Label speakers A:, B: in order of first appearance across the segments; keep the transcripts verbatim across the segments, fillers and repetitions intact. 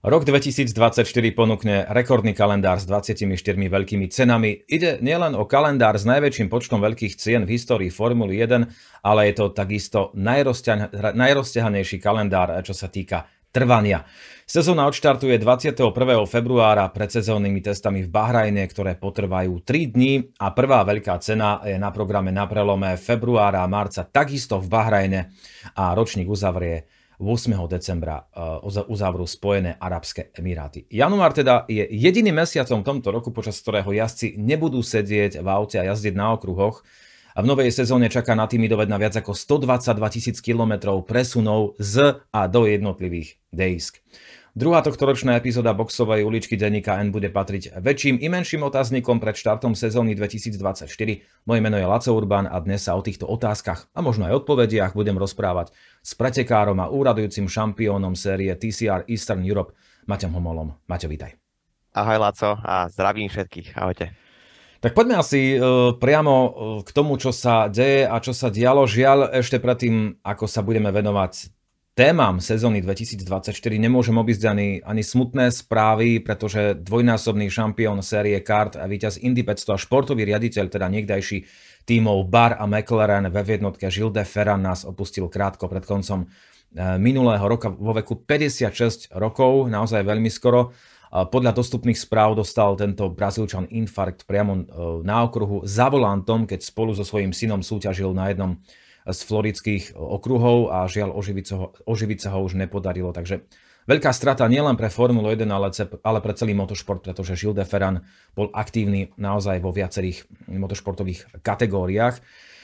A: Rok dvetisícdvadsaťštyri ponúkne rekordný kalendár s dvadsiatimi štyrmi veľkými cenami. Ide nielen o kalendár s najväčším počtom veľkých cien v histórii Formuly jeden, ale je to takisto najrozťahanejší kalendár, čo sa týka trvania. Sezóna odštartuje dvadsiateho prvého februára predsezónnymi testami v Bahrajne, ktoré potrvajú tri dni a prvá veľká cena je na programe na prelome februára a marca takisto v Bahrajne a ročník uzavrie ôsmeho decembra uzavrú Spojené arabské emiráty. Január teda je jediným mesiacom tomto roku, počas ktorého jazdci nebudú sedieť v aute a jazdiť na okruhoch. A v novej sezóne čaká na týmy doved na viac ako stodvadsaťdva tisíc kilometrov presunov z a do jednotlivých dejsk. Druhá tohtoročná epizóda boxovej uličky denníka N bude patriť väčším i menším otáznikom pred štartom sezóny dvetisícdvadsaťštyri. Moje meno je Laco Urban a dnes sa o týchto otázkach a možno aj odpovediach budem rozprávať s pretekárom a úradujúcim šampiónom série té cé er Eastern Europe Maťom Homolom. Maťo, vítaj.
B: Ahoj Laco a zdravím všetkých. Ahojte.
A: Tak poďme asi uh, priamo k tomu, čo sa deje a čo sa dialo. Žiaľ, ešte predtým, ako sa budeme venovať témam sezóny dvetisícdvadsaťštyri, nemôžem obísť ani, ani smutné správy, pretože dvojnásobný šampión série kart a víťaz Indy päťsto a športový riaditeľ, teda niekdajší tímov Barr a McLaren ve jednotke Gilles de Ferran nás opustil krátko pred koncom minulého roka vo veku päťdesiatšesť rokov, naozaj veľmi skoro. Podľa dostupných správ dostal tento Brazílčan infarkt priamo na okruhu za volantom, keď spolu so svojím synom súťažil na jednom z floridských okruhov a žiaľ oživiť sa ho, oživiť sa ho už nepodarilo. Takže veľká strata nielen pre Formulu jeden, ale, ale pre celý motošport, pretože Gilles de Ferran bol aktívny naozaj vo viacerých motošportových kategóriách.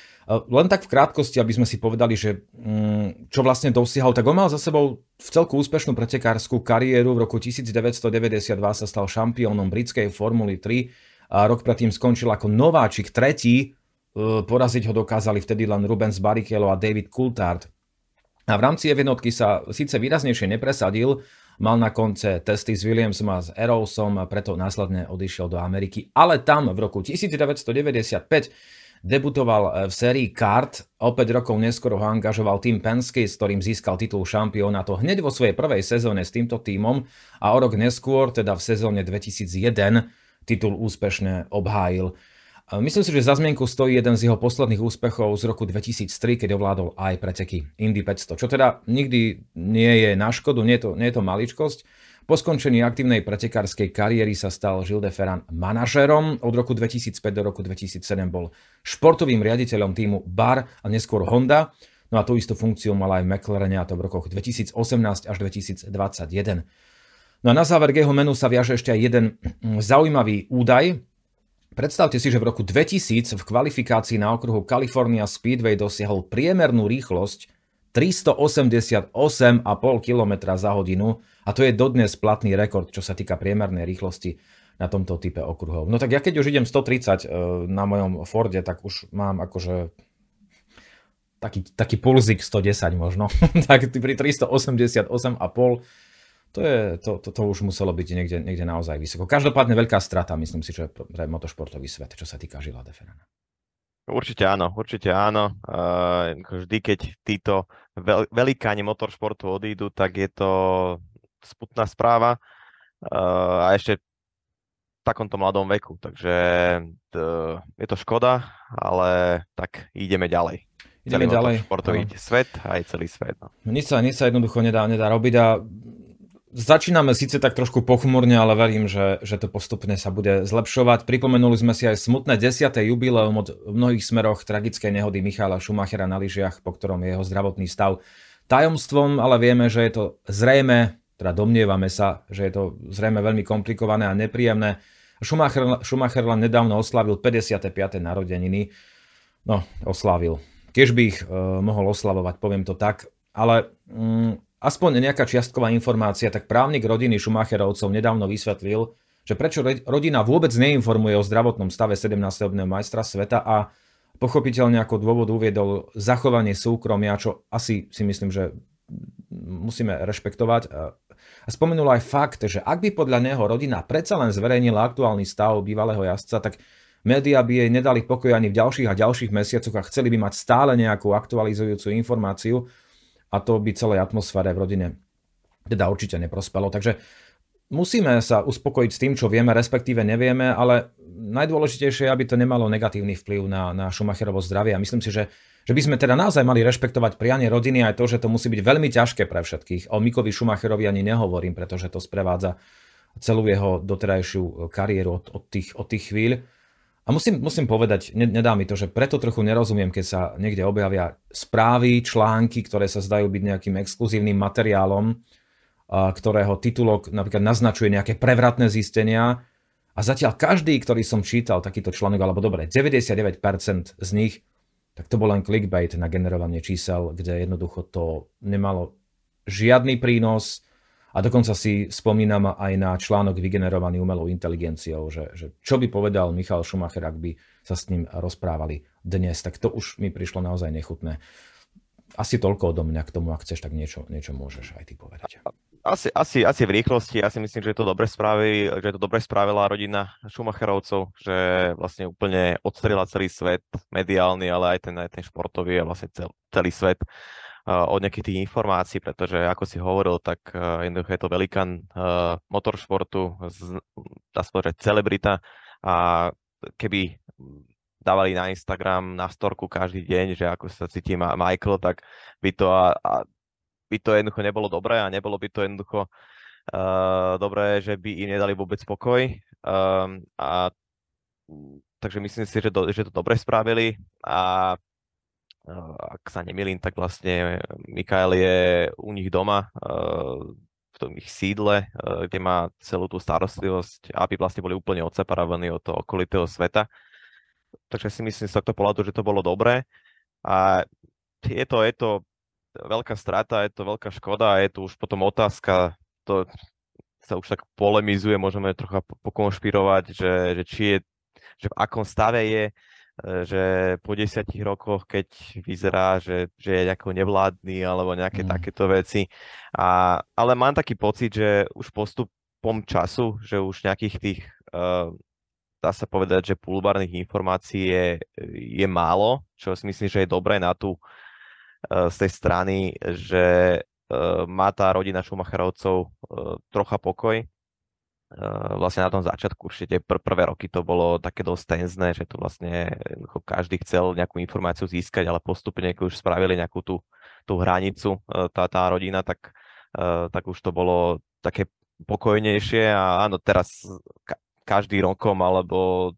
A: Len tak v krátkosti, aby sme si povedali, že čo vlastne dosiahol, tak on mal za sebou v celku úspešnú pretekárskú kariéru. V roku devätnásťstodeväťdesiatdva sa stal šampiónom britskej Formuly tri a rok predtým skončil ako nováčik tretí. Poraziť ho dokázali vtedy len Rubens Barrichello a David Coulthard. A v rámci jednotky sa síce výraznejšie nepresadil, mal na konce testy s Williamsom a s Arrowsom, preto následne odišiel do Ameriky. Ale tam v roku devätnásťstodeväťdesiatpäť debutoval v sérii kart, o päť rokov neskôr ho angažoval tým Penske, s ktorým získal titul šampióna, to hneď vo svojej prvej sezóne s týmto tímom a o rok neskôr, teda v sezóne dvetisícjeden, titul úspešne obhájil. Myslím si, že za zmienku stojí jeden z jeho posledných úspechov z roku dvetisíctri, keď ovládol aj preteky Indy päťsto, čo teda nikdy nie je na škodu, nie je to, nie je to maličkosť. Po skončení aktívnej pretekárskej kariéry sa stal Gilles de Ferran manažérom. Od roku dvetisícpäť do roku dvetisícsedem bol športovým riaditeľom týmu Barr a neskôr Honda. No a tú istú funkciu mal aj v McLarene, a to v rokoch dvetisícosemnásť až dvetisícdvadsaťjeden. No a na záver k jeho menu sa viaže ešte aj jeden zaujímavý údaj. Predstavte si, že v roku dvetisíc v kvalifikácii na okruhu California Speedway dosiahol priemernú rýchlosť tristoosemdesiatosem celá päť kilometra za hodinu a to je dodnes platný rekord, čo sa týka priemernej rýchlosti na tomto type okruhov. No tak ja keď už idem stotridsať na mojom Forde, tak už mám akože taký, taký pulzik stodesať možno. Tak pri tristoosemdesiatosem celá päť To, je, to, to, to už muselo byť niekde, niekde naozaj vysoko. Každopádne veľká strata, myslím si, že pre motošportový svet, čo sa týka Gilesa de Ferrana.
B: Určite áno, určite áno. Uh, vždy, keď títo veľ, velikáni motoršportu odídu, tak je to smutná správa. Uh, a ešte v takomto mladom veku. Takže uh, je to škoda, ale tak ideme ďalej.
A: Ideme
B: celý
A: ďalej.
B: Motoršportový no. svet, aj celý svet. No.
A: Nič sa, nič sa jednoducho nedá, nedá robiť a začíname síce tak trošku pochmurne, ale verím, že, že to postupne sa bude zlepšovať. Pripomenuli sme si aj smutné desiate jubileum od v mnohých smeroch tragickej nehody Michaela Schumachera na lyžiach, po ktorom je jeho zdravotný stav tajomstvom, ale vieme, že je to zrejme, teda domnievame sa, že je to zrejme veľmi komplikované a nepríjemné. Schumacher, Schumacher len nedávno oslávil päťdesiate piate narodeniny. No, oslávil. Keď by ich uh, mohol oslavovať, poviem to tak, ale um, aspoň nejaká čiastková informácia, tak právnik rodiny Schumacherovcov nedávno vysvetlil, že prečo rodina vôbec neinformuje o zdravotnom stave sedemnásteročného majstra sveta a pochopiteľne ako dôvod uviedol zachovanie súkromia, čo asi si myslím, že musíme rešpektovať. A spomenul aj fakt, že ak by podľa neho rodina predsa len zverejnila aktuálny stav bývalého jazdca, tak médiá by jej nedali pokoj ani v ďalších a ďalších mesiacoch a chceli by mať stále nejakú aktualizujúcu informáciu. A to by celej atmosfére v rodine teda určite neprospelo. Takže musíme sa uspokojiť s tým, čo vieme, respektíve nevieme, ale najdôležitejšie je, aby to nemalo negatívny vplyv na, na Schumacherovo zdravie. A myslím si, že, že by sme teda naozaj mali rešpektovať prianie rodiny aj to, že to musí byť veľmi ťažké pre všetkých. O Mickovi Schumacherovi ani nehovorím, pretože to sprevádza celú jeho doterajšiu kariéru od, od, tých, od tých chvíľ. A musím, musím povedať, nedá mi to, že preto trochu nerozumiem, keď sa niekde objavia správy, články, ktoré sa zdajú byť nejakým exkluzívnym materiálom, ktorého titulok napríklad naznačuje nejaké prevratné zistenia. A zatiaľ každý, ktorý som čítal takýto článok, alebo dobre, deväťdesiatdeväť percent z nich, tak to bol len clickbait na generovanie čísel, kde jednoducho to nemalo žiadny prínos. A dokonca si spomínam aj na článok vygenerovaný umelou inteligenciou, že, že čo by povedal Michael Schumacher, ak by sa s ním rozprávali dnes. Tak to už mi prišlo naozaj nechutné. Asi toľko odo mňa k tomu, ak chceš, tak niečo, niečo môžeš aj ty povedať.
B: Asi, asi, asi v rýchlosti, ja si myslím, že to dobre spraví, že to dobre spravila rodina Schumacherovcov, že vlastne úplne odstrelila celý svet, mediálny, ale aj ten, aj ten športový a vlastne cel, celý svet uh, od nejakých tých informácií, pretože ako si hovoril, tak uh, jednoducho je to velikán uh, motoršportu, z, dá sa povedať, celebrita a keby dávali na Instagram, na storku každý deň, že ako sa cíti Michael, tak by to a, a by to jednoducho nebolo dobré a nebolo by to jednoducho uh, dobré, že by im nedali vôbec pokoj. Um, a takže myslím si, že, do, že to dobre spravili a uh, ak sa nemýlim, tak vlastne Michael je u nich doma uh, v tom ich sídle, uh, kde má celú tú starostlivosť, aby vlastne boli úplne odseparovaní od toho okolitého sveta. Takže si myslím z tohto pohľadu, že to bolo dobré. A je to, je to veľká strata, je to veľká škoda a je tu už potom otázka, to sa už tak polemizuje, môžeme trocha pokonšpirovať, že, že či je, že v akom stave je, že po desiatich rokoch, keď vyzerá, že, že je nejako nevládny alebo nejaké mm. takéto veci. A, ale mám taký pocit, že už postupom času, že už nejakých tých, uh, dá sa povedať, že bulvárnych informácií je, je málo, čo si myslím, že je dobré na tú z tej strany, že uh, má tá rodina Schumacherovcov uh, trocha pokoj. Uh, vlastne na tom začiatku určite pr- prvé roky to bolo také dosť tenzné, že to vlastne každý chcel nejakú informáciu získať, ale postupne, keď už spravili nejakú tú, tú hranicu, uh, tá, tá rodina, tak, uh, tak už to bolo také pokojnejšie a áno, teraz ka- každý rokom alebo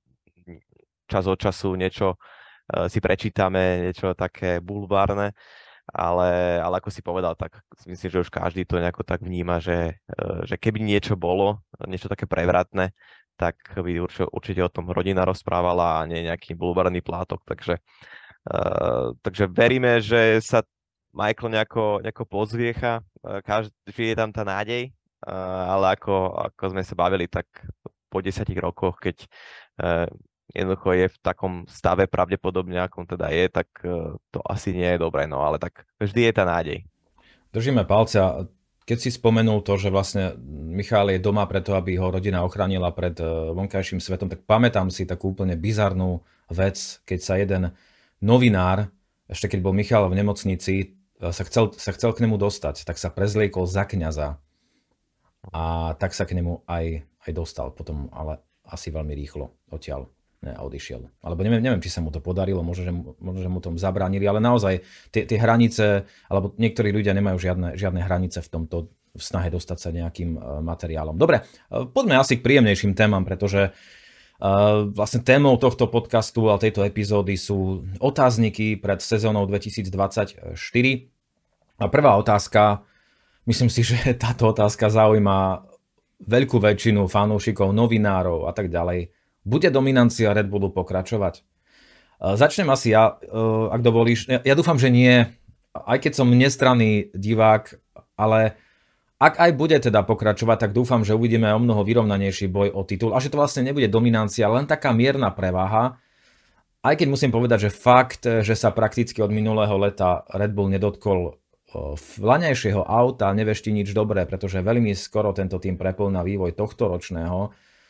B: čas od času niečo si prečítame, niečo také bulvárne, ale, ale ako si povedal, tak myslím, že už každý to nejako tak vníma, že, že keby niečo bolo, niečo také prevratné, tak by určite, určite o tom rodina rozprávala a nie nejaký bulvárny plátok, takže, uh, takže veríme, že sa Michael nejako, nejako pozviecha, každý, je tam tá nádej, uh, ale ako, ako sme sa bavili, tak po desiatich rokoch, keď uh, jednoducho je v takom stave pravdepodobne, akom teda je, tak to asi nie je dobré, no ale tak vždy je tá nádej.
A: Držíme palce a keď si spomenul to, že vlastne Michal je doma preto, aby ho rodina ochránila pred vonkajším svetom, tak pamätám si takú úplne bizarnú vec, keď sa jeden novinár, ešte keď bol Michal v nemocnici, sa chcel, sa chcel k nemu dostať, tak sa prezliekol za kňaza a tak sa k nemu aj, aj dostal potom, ale asi veľmi rýchlo odtiaľ a odišiel. Alebo neviem, neviem, či sa mu to podarilo, možno, že, možno, že mu tom zabránili, ale naozaj tie, tie hranice, alebo niektorí ľudia nemajú žiadne, žiadne hranice v tomto v snahe dostať sa nejakým uh, materiálom. Dobre, uh, poďme asi k príjemnejším témam, pretože uh, vlastne témou tohto podcastu a tejto epizódy sú otázniky pred sezónou dvetisícdvadsaťštyri. A prvá otázka, myslím si, že táto otázka zaujíma veľkú väčšinu fanúšikov, novinárov a tak ďalej. Bude dominancia Red Bullu pokračovať? Začnem asi ja, ak dovolíš. Ja dúfam, že nie, aj keď som nestranný divák, ale ak aj bude teda pokračovať, tak dúfam, že uvidíme o mnoho vyrovnanejší boj o titul a že to vlastne nebude dominancia, len taká mierna prevaha. Aj keď musím povedať, že fakt, že sa prakticky od minulého leta Red Bull nedotkol vlaňajšieho auta, nevešti nič dobré, pretože veľmi skoro tento tým prepol na vývoj tohto ročného.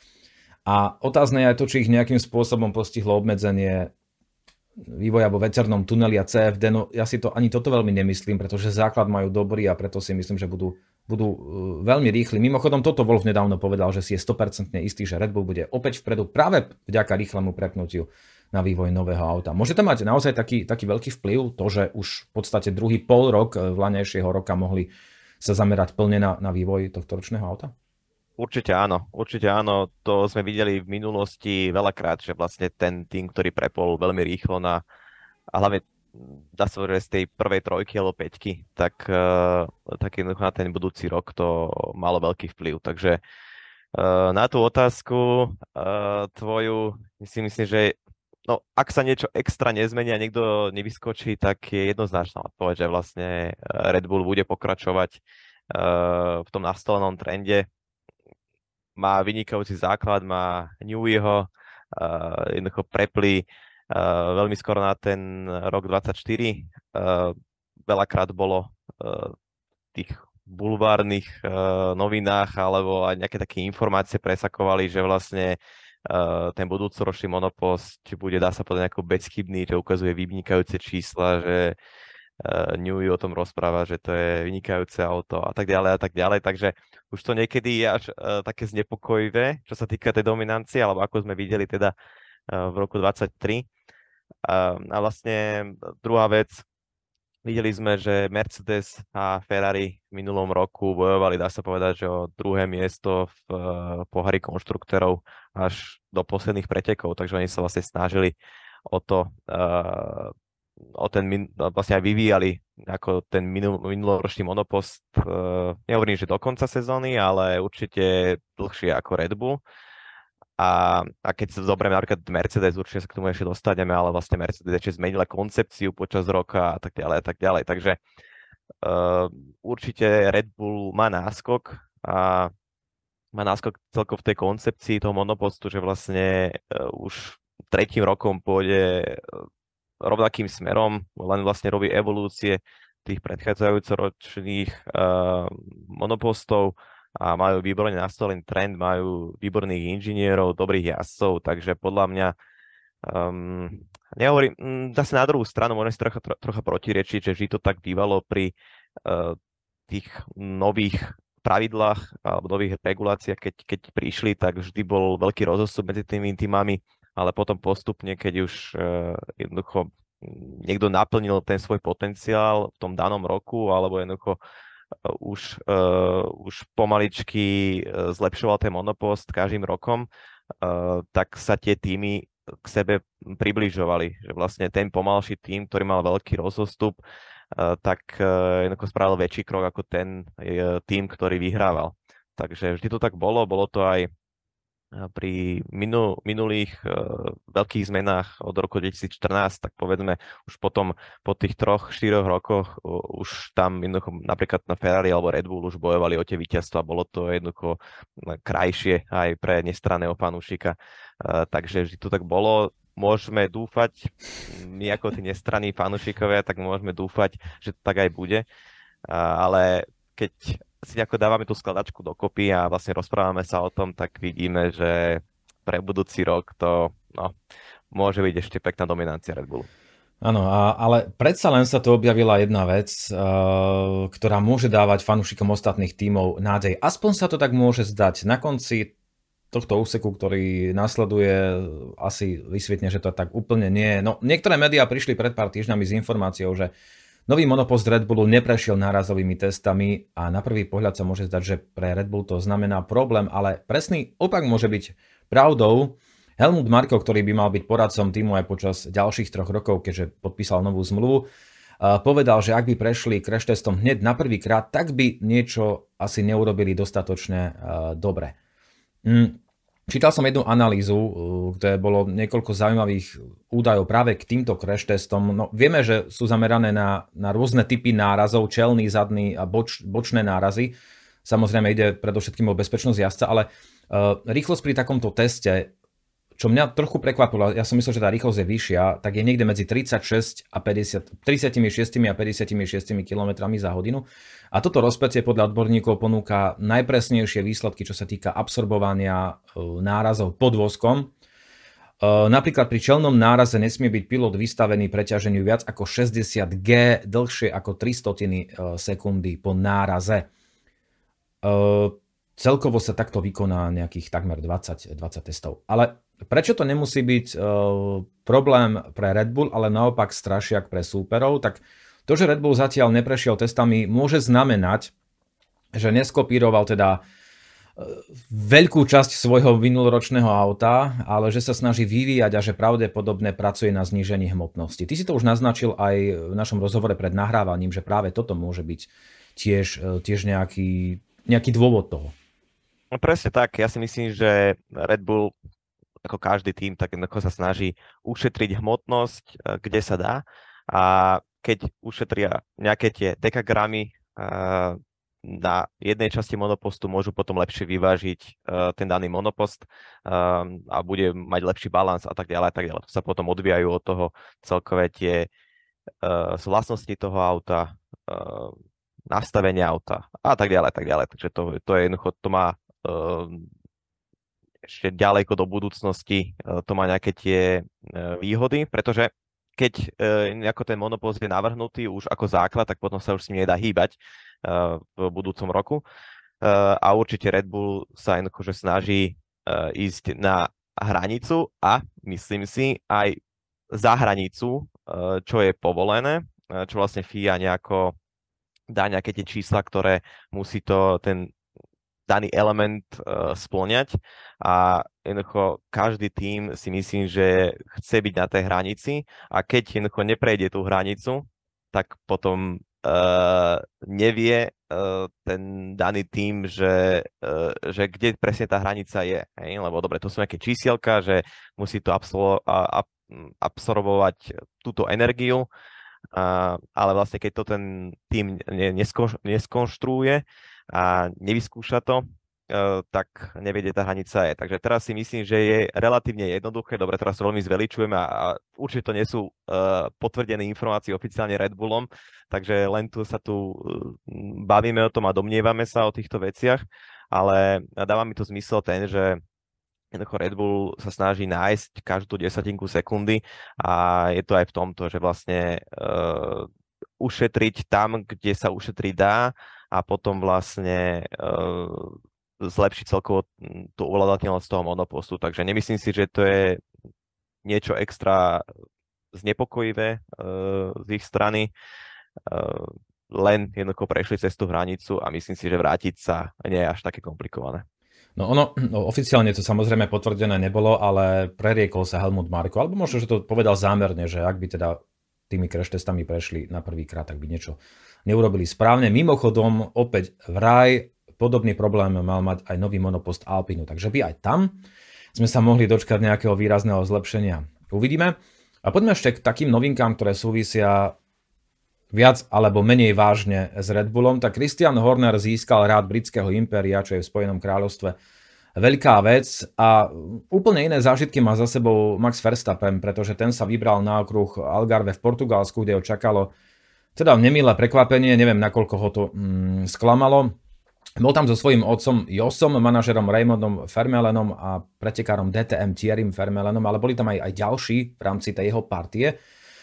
A: A otázne je aj to, či ich nejakým spôsobom postihlo obmedzenie vývoja vo veternom tuneli a cé ef dé. No ja si to ani toto veľmi nemyslím, pretože základ majú dobrý a preto si myslím, že budú budú veľmi rýchli. Mimochodom, toto Wolff nedávno povedal, že si je sto percent istý, že Red Bull bude opäť vpredu práve vďaka rýchlemu prepnutiu na vývoj nového auta. Môže to mať naozaj taký, taký veľký vplyv, to, že už v podstate druhý pol rok vlaňajšieho roka mohli sa zamerať plne na, na vývoj tohto ročného auta?
B: Určite áno, určite áno. To sme videli v minulosti veľakrát, že vlastne ten tým, ktorý prepol veľmi rýchlo na, a hlavne dá sa povedať z tej prvej trojky alebo päťky, tak, uh, tak jednoducho na ten budúci rok to malo veľký vplyv. Takže uh, na tú otázku uh, tvoju, myslím, myslím, že no, ak sa niečo extra nezmení a niekto nevyskočí, tak je jednoznačná odpoveď, že vlastne Red Bull bude pokračovať uh, v tom nastolenom trende. Má vynikajúci základ, má Neweyho, uh, jednoducho prepli Uh, veľmi skoro na ten rok dvadsaťštyri. Uh, veľakrát bolo uh, v tých bulvárnych uh, novinách alebo aj nejaké také informácie presakovali, že vlastne uh, ten budúcoročný monopost bude, dá sa povedať, ako bezchybný, že ukazuje vynikajúce čísla, že uh, Newey o tom rozpráva, že to je vynikajúce auto a tak ďalej a tak ďalej. Takže už to niekedy je až uh, také znepokojivé, čo sa týka tej dominancie, alebo ako sme videli teda v roku dvadsaťtri. A vlastne druhá vec, videli sme, že Mercedes a Ferrari v minulom roku bojovali, dá sa povedať, že o druhé miesto v pohári konštruktorov až do posledných pretekov, takže oni sa vlastne snažili o to, o ten, vlastne aj vyvíjali ako ten minul, minuloročný monopost, nehovorím, že do konca sezóny, ale určite dlhšie ako Red Bull. A, a keď sa zoberieme napríklad Mercedes, určite sa k tomu ešte dostaneme, ale vlastne Mercedes ešte zmenila koncepciu počas roka a tak ďalej a tak ďalej. Takže uh, určite Red Bull má náskok a má náskok celkovo v tej koncepcii toho monopostu, že vlastne uh, už tretím rokom pôjde rovnakým smerom, len vlastne robí evolúcie tých predchádzajúcoročných uh, monopostov a majú výborne nastolený trend, majú výborných inžinierov, dobrých jazdcov, takže podľa mňa um, nehovorím, zase na druhú stranu môžem si trocha, trocha protirečiť, že vždy to tak bývalo pri uh, tých nových pravidlách alebo nových reguláciách, keď, keď prišli, tak vždy bol veľký rozostup medzi tými týmami, ale potom postupne, keď už uh, jednoducho niekto naplnil ten svoj potenciál v tom danom roku, alebo jednoducho už, uh, už pomaličky uh, zlepšoval ten monopost každým rokom, uh, tak sa tie týmy k sebe približovali. Že vlastne ten pomalší tým, ktorý mal veľký rozostup, uh, tak uh, jednoducho spravil väčší krok ako ten uh, tým, ktorý vyhrával. Takže vždy to tak bolo, bolo to aj pri minul, minulých uh, veľkých zmenách od roku dvetisícštrnásť, tak povedzme už potom po tých troch, štyroch rokoch uh, už tam jednoducho napríklad na Ferrari alebo Red Bull už bojovali o tie víťazstva, bolo to jednoducho krajšie aj pre nestranného fanúšika, uh, takže vždy to tak bolo. Môžeme dúfať, my ako tí nestranní fanúšikovia, tak môžeme dúfať, že to tak aj bude, uh, ale keď si nejako dávame tú skladačku dokopy a vlastne rozprávame sa o tom, tak vidíme, že pre budúci rok to no, môže byť ešte pekná dominancia Red Bullu.
A: Áno, ale predsa len sa tu objavila jedna vec, uh, ktorá môže dávať fanúšikom ostatných tímov nádej. Aspoň sa to tak môže zdať. Na konci tohto úseku, ktorý nasleduje, asi vysvetne, že to tak úplne nie je. No, niektoré médiá prišli pred pár týždňami s informáciou, že nový monopost Red Bullu neprešiel nárazovými testami a na prvý pohľad sa môže zdať, že pre Red Bull to znamená problém, ale presný opak môže byť pravdou. Helmut Marko, ktorý by mal byť poradcom týmu aj počas ďalších troch rokov, keďže podpísal novú zmluvu, povedal, že ak by prešli crash testom hneď na prvý krát, tak by niečo asi neurobili dostatočne dobre. Čítal som jednu analýzu, kde bolo niekoľko zaujímavých údajov práve k týmto crash testom. No, vieme, že sú zamerané na, na rôzne typy nárazov, čelný, zadný a boč, bočné nárazy. Samozrejme ide predovšetkým o bezpečnosť jazdca, ale uh, rýchlosť pri takomto teste, čo mňa trochu prekvapilo, ja som myslel, že tá rýchlosť je vyššia, tak je niekde medzi tridsaťšesť a päťdesiat, tridsaťšesť a päťdesiatšesť kilometrami za hodinu. A toto rozpätie podľa odborníkov ponúka najpresnejšie výsledky, čo sa týka absorbovania nárazov pod voskom. Napríklad pri čelnom náraze nesmie byť pilot vystavený preťaženiu viac ako šesťdesiat gé dlhšie ako tri stotiny sekundy po náraze. celkovo sa takto vykoná nejakých takmer dvadsať, dvadsať testov. Ale prečo to nemusí byť problém pre Red Bull, ale naopak strašiak pre súperov, tak to, že Red Bull zatiaľ neprešiel testami, môže znamenať, že neskopíroval teda veľkú časť svojho minuloročného auta, ale že sa snaží vyvíjať a že pravdepodobne pracuje na znížení hmotnosti. Ty si to už naznačil aj v našom rozhovore pred nahrávaním, že práve toto môže byť tiež, tiež nejaký, nejaký dôvod toho.
B: No presne tak. Ja si myslím, že Red Bull, ako každý tým, tak sa snaží ušetriť hmotnosť, kde sa dá. A keď ušetria nejaké tie dekagramy na jednej časti monopostu, môžu potom lepšie vyvážiť uh, ten daný monopost uh, a bude mať lepší balans a tak ďalej a tak ďalej. To sa potom odvíjajú od toho celkové tie uh, vlastnosti toho auta, uh, nastavenie auta a tak ďalej a tak ďalej. Takže to, to je jednoducho, to má uh, ešte ďaleko do budúcnosti, uh, to má nejaké tie uh, výhody, pretože keď uh, ako ten monopost je navrhnutý už ako základ, tak potom sa už s ním nedá hýbať v budúcom roku. A určite Red Bull sa jednoducho snaží ísť na hranicu a myslím si aj za hranicu, čo je povolené, čo vlastne F I A nejako dá nejaké tie čísla, ktoré musí to ten daný element spĺňať. A jednoducho každý tím si myslím, že chce byť na tej hranici a keď jednoducho neprejde tú hranicu, tak potom Uh, nevie uh, ten daný tím, že, uh, že kde presne tá hranica je. Hej? Lebo dobre, to sú nejaké čísielka, že musí to absor- ab- absorbovať túto energiu, uh, ale vlastne keď to ten tím neskonš- neskonštruuje a nevyskúša to, Uh, tak nevedie tá hranica je. Takže teraz si myslím, že je relatívne jednoduché. Dobre, teraz to veľmi zveličujeme a, a určite to nie sú uh, potvrdené informácie oficiálne Red Bullom, takže len tu sa tu uh, bavíme o tom a domnievame sa o týchto veciach, ale dáva mi to zmysel ten, že jednoducho Red Bull sa snaží nájsť každú desatinku sekundy a je to aj v tomto, že vlastne uh, ušetriť tam, kde sa ušetriť dá a potom vlastne uh, zlepšiť celkovo tú ovládateľnosť toho monopostu. Takže nemyslím si, že to je niečo extra znepokojivé uh, z ich strany. Uh, len jednoducho prešli cez tú hranicu a myslím si, že vrátiť sa nie je až také komplikované.
A: No ono, no oficiálne to samozrejme potvrdené nebolo, ale preriekol sa Helmut Marko, alebo možno, že to povedal zámerne, že ak by teda tými crash testami prešli na prvýkrát, tak by niečo neurobili správne. Mimochodom, opäť vraj podobný problém mal mať aj nový monopost Alpinu, takže by aj tam sme sa mohli dočkať nejakého výrazného zlepšenia. Uvidíme. A poďme ešte k takým novinkám, ktoré súvisia viac alebo menej vážne s Red Bullom. Tak Christian Horner získal rád britského impéria, čo je v Spojenom kráľovstve veľká vec a úplne iné zážitky má za sebou Max Verstappen, pretože ten sa vybral na okruh Algarve v Portugalsku, kde ho čakalo teda nemilé prekvapenie, neviem nakoľko ho to mm, sklamalo. Bol tam so svojím otcom Josom, manažerom Raymondom Vermeulenom a pretekárom dé té em Thierrym Vermeulenom, ale boli tam aj, aj ďalší v rámci tej jeho partie.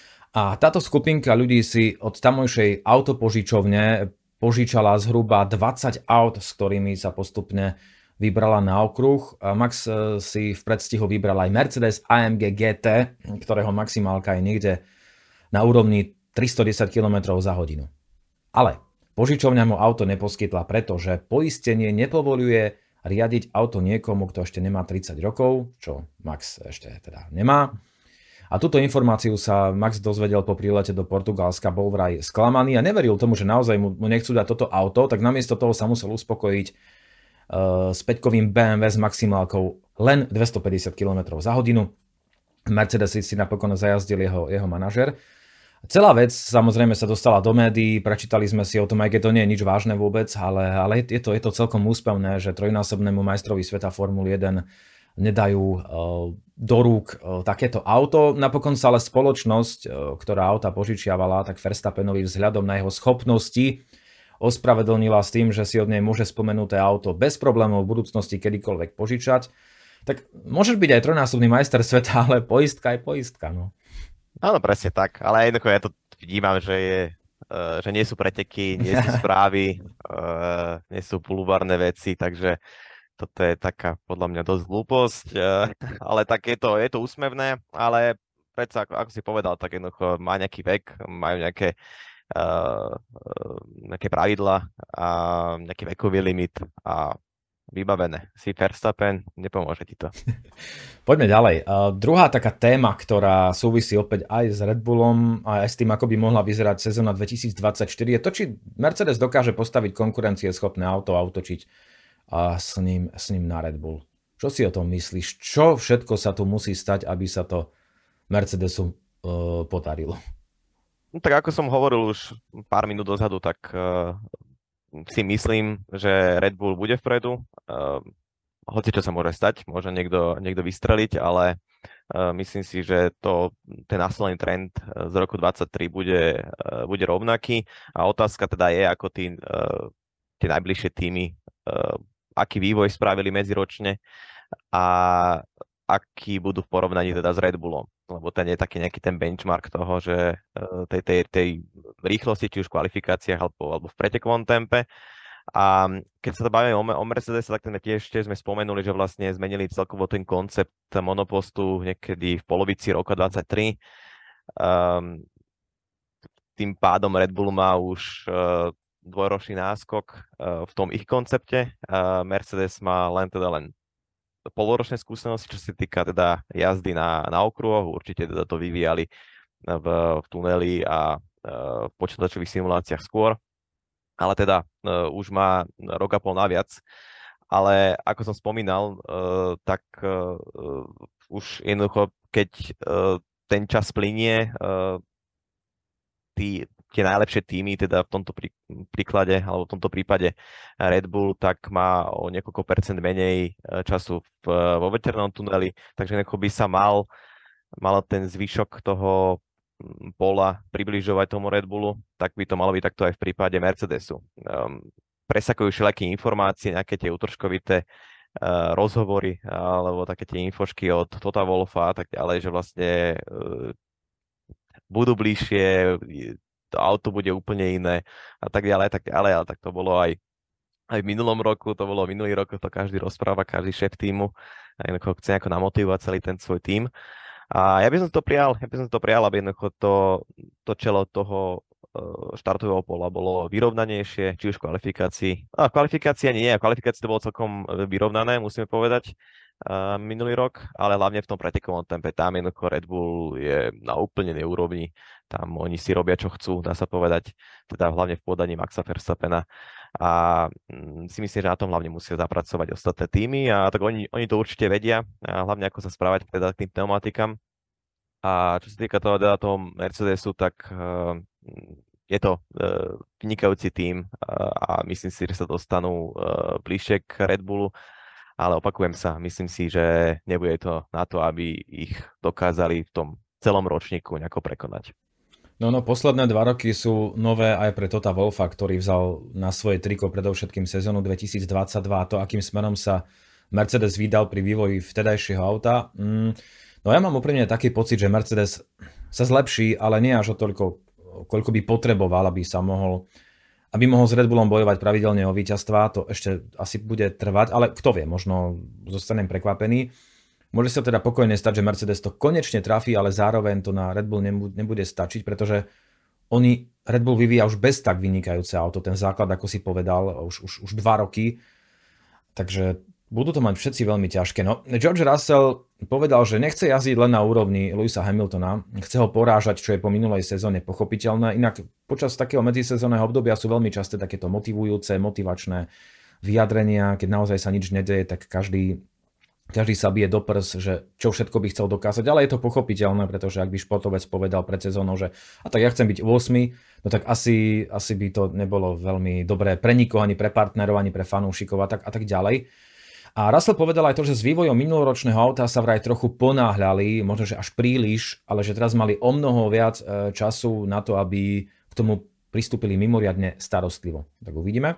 A: A táto skupinka ľudí si od tamojšej autopožičovne požičala zhruba dvadsať aut, s ktorými sa postupne vybrala na okruh. Max si v predstihu vybral aj Mercedes á em gé gé té, ktorého maximálka je niekde na úrovni tristodesať kilometrov za hodinu. Ale požičovňa mu auto neposkytla, pretože poistenie nepovoľuje riadiť auto niekomu, kto ešte nemá tridsať rokov, čo Max ešte teda nemá. A túto informáciu sa Max dozvedel po prílete do Portugalska, bol vraj sklamaný a neveril tomu, že naozaj mu, mu nechcú dať toto auto, tak namiesto toho sa musel uspokojiť uh, s päťkovým bé em vé s maximálkou len dvestopäťdesiat kilometrov za hodinu. Mercedes si napokon zajazdil jeho, jeho manažer. Celá vec samozrejme sa dostala do médií, prečítali sme si o tom, aj keď to nie je nič vážne vôbec, ale, ale je, to, je to celkom úspevné, že trojnásobnému majstrovi sveta Formuly jeden nedajú uh, do rúk uh, takéto auto. Napokon sa ale spoločnosť, uh, ktorá auta požičiavala, tak Verstappenovi vzhľadom na jeho schopnosti ospravedlnila s tým, že si od nej môže spomenuté auto bez problémov v budúcnosti kedykoľvek požičať. Tak môžeš byť aj trojnásobný majster sveta, ale poistka je poistka, no.
B: Áno, presne tak, ale jednoducho ja to vnímam, že je uh, že nie sú preteky, nie sú správy, uh, nie sú bulvárne veci, takže toto je taká podľa mňa dosť hlúposť, uh, ale tak je to, je to úsmevné, ale predsa, ako, ako si povedal, tak jednoducho má nejaký vek, majú nejaké, uh, nejaké pravidla a nejaký vekový limit a vybavené. Si Verstappen, nepomôže ti to.
A: Poďme ďalej. Uh, druhá taká téma, ktorá súvisí opäť aj s Red Bullom a aj s tým, ako by mohla vyzerať sezóna dvetisícdvadsaťštyri, je to, či Mercedes dokáže postaviť konkurencieschopné auto a útočiť uh, s, ním, s ním na Red Bull. Čo si o tom myslíš? Čo všetko sa tu musí stať, aby sa to Mercedesu uh, podarilo?
B: No, tak ako som hovoril už pár minút dozadu, tak uh, si myslím, že Red Bull bude vpredu. Uh, hoci čo sa môže stať, môže niekto, niekto vystreliť, ale uh, myslím si, že to, ten nastolený trend z roku dvadsaťtri bude, uh, bude rovnaký a otázka teda je, ako tí, uh, tie najbližšie týmy, uh, aký vývoj spravili medziročne a aký budú v porovnaní teda s Red Bullom, lebo ten je taký nejaký ten benchmark toho, že tej, tej, tej rýchlosti, či už v kvalifikáciách alebo, alebo v pretekovom tempe. A keď sa to bavíme o, o Mercedes, tak ten tiež sme spomenuli, že vlastne zmenili celkovo ten koncept monopostu niekedy v polovici roka dvadsaťtri. Um, tým pádom Red Bull má už uh, dvojročný náskok uh, v tom ich koncepte. Uh, Mercedes má len teda len poloročné skúsenosti, čo sa týka teda jazdy na, na okruhoch. Určite teda to vyvíjali v, v tuneli a v počítačových simuláciách skôr. Ale teda uh, už má rok a pol naviac. Ale ako som spomínal, uh, tak uh, už jednoducho, keď uh, ten čas plynie, uh, tí, tie najlepšie týmy, teda v tomto prí, príklade, alebo v tomto prípade Red Bull, tak má o niekoľko percent menej času v, vo veternom tuneli, takže by sa mal, mal ten zvyšok toho pola približovať tomu Red Bullu, tak by to malo byť takto aj v prípade Mercedesu. Um, presakujú všelijaké informácie, nejaké tie útržkovité uh, rozhovory, alebo také tie infošky od Tota Wolffa a tak ďalej, že vlastne uh, budú bližšie, to auto bude úplne iné a tak ďalej, tak ďalej, ale tak to bolo aj, aj v minulom roku, to bolo minulý rok, to každý rozpráva, každý šéf týmu a jednoducho chce nejako namotivovať celý ten svoj tím. A ja by som to prijal, ja by som to prijal, aby jednoducho to, to čelo toho štartového pola bolo vyrovnanejšie, či už v kvalifikácii. A kvalifikácia nie, v kvalifikácii to bolo celkom vyrovnané, musíme povedať, uh, minulý rok, ale hlavne v tom pretekovom tempe. Tam jednoducho Red Bull je na úplne neúrovni. Tam oni si robia, čo chcú, dá sa povedať, teda hlavne v podaní Maxa Verstappena. A mm, si myslím, že na tom hlavne musia zapracovať ostatné týmy a tak oni, oni to určite vedia, a hlavne ako sa správať teda k tým pneumatikám. A čo sa týka toho, teda toho Mercedesu, tak uh, je to uh, vynikajúci tím uh, a myslím si, že sa dostanú uh, bližšie k Red Bullu, ale opakujem sa, myslím si, že nebude to na to, aby ich dokázali v tom celom ročníku nejako prekonať.
A: No, no, posledné dva roky sú nové aj pre Tota Wolffa, ktorý vzal na svoje triko predovšetkým sezónu dvetisícdvadsaťdva a to, akým smerom sa Mercedes vydal pri vývoji vtedajšieho auta. Mm, no ja mám úprimne taký pocit, že Mercedes sa zlepší, ale nie až o toľko, koľko by potreboval, aby sa mohol, aby mohol s Red Bullom bojovať pravidelne o víťazstvá. To ešte asi bude trvať, ale kto vie, možno zostanem prekvapený. Môže sa teda pokojne stať, že Mercedes to konečne trafí, ale zároveň to na Red Bull nebude stačiť, pretože oni, Red Bull vyvíja už bez tak vynikajúce auto, ten základ, ako si povedal, už, už, už dva roky. Takže budú to mať všetci veľmi ťažké. No, George Russell povedal, že nechce jazdiť len na úrovni Lewisa Hamiltona, chce ho porážať, čo je po minulej sezóne pochopiteľné. Inak počas takého medzisezónneho obdobia sú veľmi časté takéto motivujúce, motivačné vyjadrenia, keď naozaj sa nič nedeje, tak každý Každý sa bije do prs, že čo všetko by chcel dokázať, ale je to pochopiteľné, pretože ak by športovec povedal pred sezónou, že a tak ja chcem byť ôsmy, no tak asi, asi by to nebolo veľmi dobré pre nikoho, ani pre partnerov, ani pre fanúšikov a tak, a tak ďalej. A Russell povedal aj to, že s vývojom minuloročného auta sa vraj trochu ponáhľali, možno že až príliš, ale že teraz mali o mnoho viac času na to, aby k tomu pristúpili mimoriadne starostlivo. Tak uvidíme.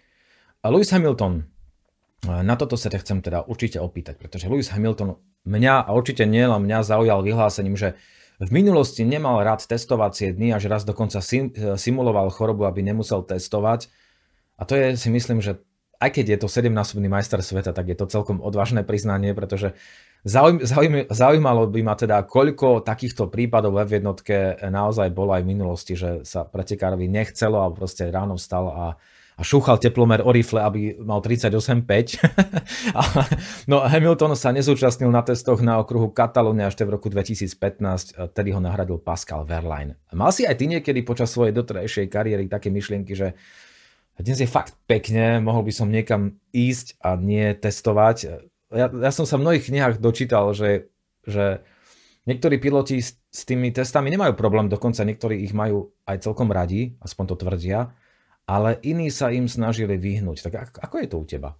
A: A Lewis Hamilton. Na toto sa ťa chcem teda určite opýtať, pretože Lewis Hamilton mňa, a určite nie len mňa, zaujal vyhlásením, že v minulosti nemal rád testovacie dni, až raz dokonca sim, simuloval chorobu, aby nemusel testovať. A to je, si myslím, že aj keď je to sedemnásobný majster sveta, tak je to celkom odvážne priznanie, pretože zaujím, zaujím, zaujímalo by ma teda, koľko takýchto prípadov v jednotke naozaj bolo aj v minulosti, že sa pretekárovi nechcelo a proste ráno vstal a a šúchal teplomer o rifle, aby mal tridsaťosem päť. No Hamilton sa nezúčastnil na testoch na okruhu Katalónia až v roku dvetisícpätnásť, tedy ho nahradil Pascal Wehrlein. Mal si aj ty niekedy počas svojej doterajšej kariéry také myšlienky, že dnes je fakt pekne, mohol by som niekam ísť a nie testovať? Ja, ja som sa v mnohých knihách dočítal, že, že niektorí piloti s, s tými testami nemajú problém, dokonca niektorí ich majú aj celkom radi, aspoň to tvrdia, ale iní sa im snažili vyhnúť. Tak ako je to u teba?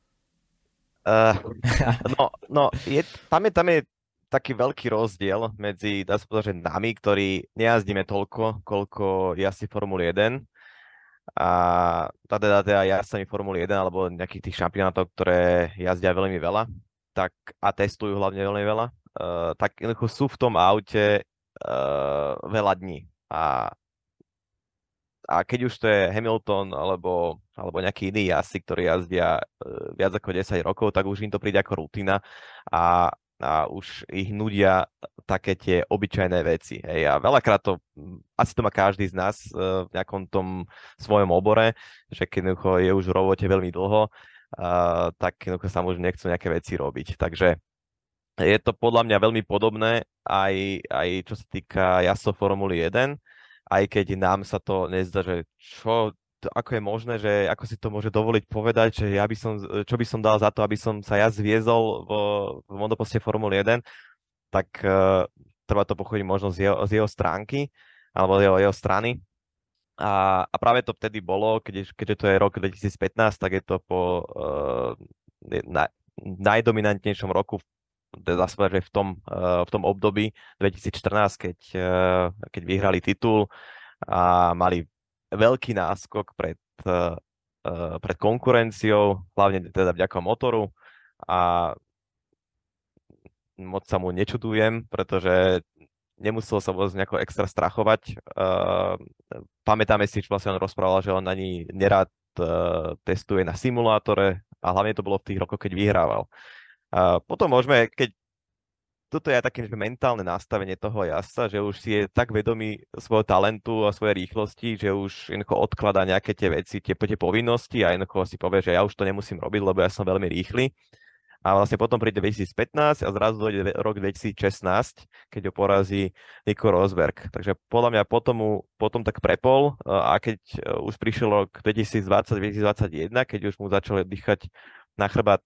B: Uh, no, no je, tam, je, tam je taký veľký rozdiel medzi, dá sa povedať, že nami, ktorí nejazdíme toľko, koľko jazdí Formuly jeden a teda, teda jazdcami Formuly jeden alebo nejakých tých šampionátov, ktoré jazdia veľmi veľa, tak a testujú hlavne veľmi veľa, uh, tak sú v tom aute uh, veľa dní. A A keď už to je Hamilton alebo, alebo nejaký iný jazdci, ktorí jazdia viac ako desať rokov, tak už im to príde ako rutina a, a už ich nudia také tie obyčajné veci. Hej. A veľakrát to, asi to má každý z nás v nejakom tom svojom obore, že keď je už v robote veľmi dlho, uh, tak sa už nechcú nejaké veci robiť. Takže je to podľa mňa veľmi podobné aj, aj čo sa týka jazdcov Formuly jeden, aj keď nám sa to nezdá, že čo, to, ako je možné, že ako si to môže dovoliť povedať, že ja by som, čo by som dal za to, aby som sa ja zviezol v, v monoposte Formuly jeden, tak uh, treba to pochodiť možno z jeho, z jeho stránky, alebo z jeho, jeho strany. A, a práve to vtedy bolo, keď, keďže to je rok dvetisícpätnásť, tak je to po uh, na, najdominantnejšom roku dá sa povedať, že v tom, uh, v tom období dvetisícštrnásť, keď, uh, keď vyhrali titul a mali veľký náskok pred, uh, pred konkurenciou, hlavne teda vďaka motoru a moc sa mu nečudujem, pretože nemusel sa vôbec nejako extra strachovať. Uh, pamätáme si, že vlastne on rozprával, že on ani nerád uh, testuje na simulátore a hlavne to bolo v tých rokoch, keď vyhrával. A potom môžeme, keď toto je také mentálne nastavenie toho jazdca, že už si je tak vedomý svojho talentu a svojej rýchlosti, že už jednoducho odkladá nejaké tie veci, tie, tie povinnosti a jednoducho si povie, že ja už to nemusím robiť, lebo ja som veľmi rýchly. A vlastne potom príde dvetisícpätnásť a zrazu dojde rok dvetisícšestnásť, keď ho porazí Nico Rosberg. Takže podľa mňa potom, potom tak prepol a keď už prišiel rok dvetisícdvadsať dvetisícdvadsaťjeden, keď už mu začal dýchať na chrbát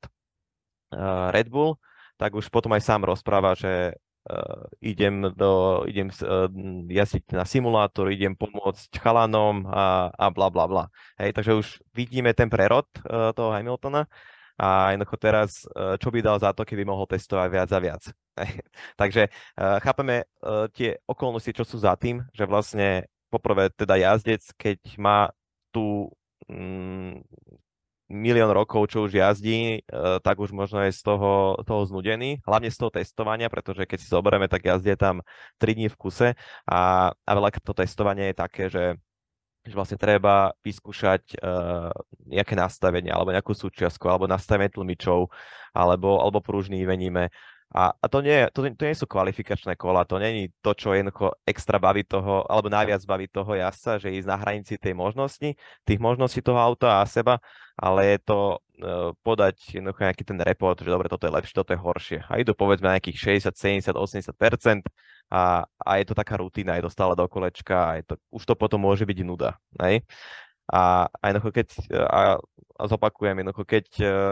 B: Red Bull, tak už potom aj sám rozpráva, že uh, idem, do, idem uh, jazdiť na simulátor, idem pomôcť chalanom a, a bla bla bla. Hej, takže už vidíme ten prerod uh, toho Hamiltona a jednoducho teraz, uh, čo by dal za to, keby mohol testovať viac a viac. Takže uh, chápeme uh, tie okolnosti, čo sú za tým, že vlastne poprvé teda jazdec, keď má tú mm, milión rokov, čo už jazdí, tak už možno je z toho, toho znudený, hlavne z toho testovania, pretože keď si zoberieme, tak jazdí tam tri dní v kuse a, a veľa to testovanie je také, že, že vlastne treba vyskúšať uh, nejaké nastavenie, alebo nejakú súčiastku, alebo nastavenie tlmičov, alebo, alebo pružný veníme. A, a to, nie, to, to nie sú kvalifikačné kola, to nie je to, čo jednoducho extra baví toho, alebo najviac baví toho jazdca, že ísť na hranici tej možnosti, tých možností toho auta a seba, ale je to uh, podať jednoducho nejaký ten report, že dobre, toto je lepšie, toto je horšie. A idú povedzme nejakých šesťdesiat, sedemdesiat, osemdesiat percent a, a je to taká rutina, je to stále do kolečka a je to, už to potom môže byť nuda. Hej? A, a jednoducho keď, a, a zopakujem, jednoducho keď,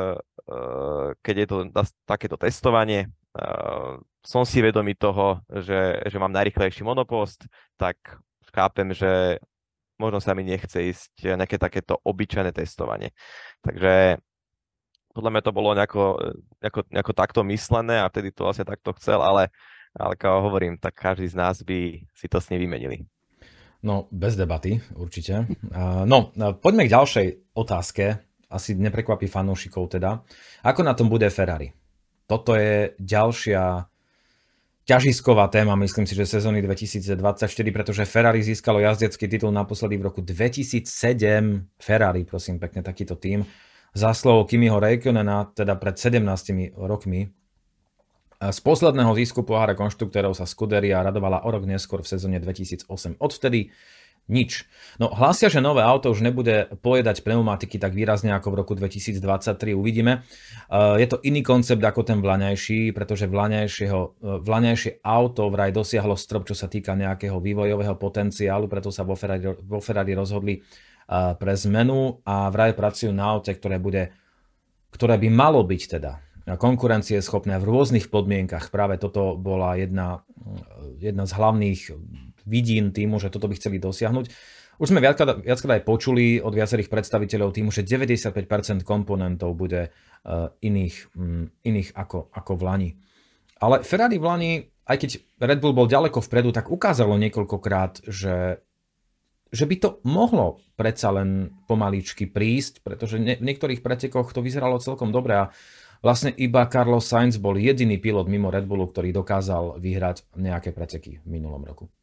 B: uh, keď je to takéto testovanie, Uh, som si vedomý toho, že, že mám najrýchlejší monopost, tak chápem, že možno sa mi nechce ísť nejaké takéto obyčajné testovanie. Takže podľa mňa to bolo nejako, nejako, nejako takto myslené a vtedy to vlastne takto chcel, ale, ale ako hovorím, tak každý z nás by si to s ním vymenili.
A: No, bez debaty, určite. Uh, no, poďme k ďalšej otázke. Asi neprekvapí fanúšikov teda. Ako na tom bude Ferrari? Toto je ďalšia, ťažisková téma, myslím si, že sezóny dvetisícdvadsaťštyri, pretože Ferrari získalo jazdecký titul naposledy v roku dvetisícsedem. Ferrari, prosím, pekne takýto tím. Zásluhou Kimiho Räikkönena, teda pred sedemnástimi rokmi. Z posledného zisku pohára konštruktérov sa Scuderia radovala o rok neskôr v sezóne dvetisícosem. Odvtedy nič. No hlásia, že nové auto už nebude pojedať pneumatiky tak výrazne ako v roku dvetisícdvadsaťtri. Uvidíme. Je to iný koncept ako ten vlaňajší, pretože vlaňajšie auto vraj dosiahlo strop, čo sa týka nejakého vývojového potenciálu, preto sa vo Ferrari, vo Ferrari rozhodli pre zmenu a vraj pracujú na aute, ktoré, bude, ktoré by malo byť teda konkurencieschopné v rôznych podmienkach. Práve toto bola jedna, jedna z hlavných vidín týmu, že toto by chceli dosiahnuť. Už sme viackrát, viackrát aj počuli od viacerých predstaviteľov týmu, že deväťdesiatpäť percent komponentov bude iných, iných ako, ako v lani. Ale Ferrari v lani, aj keď Red Bull bol ďaleko vpredu, tak ukázalo niekoľkokrát, že že by to mohlo predsa len pomaličky prísť, pretože v niektorých pretekoch to vyzeralo celkom dobre a vlastne iba Carlos Sainz bol jediný pilot mimo Red Bullu, ktorý dokázal vyhrať nejaké preteky v minulom roku.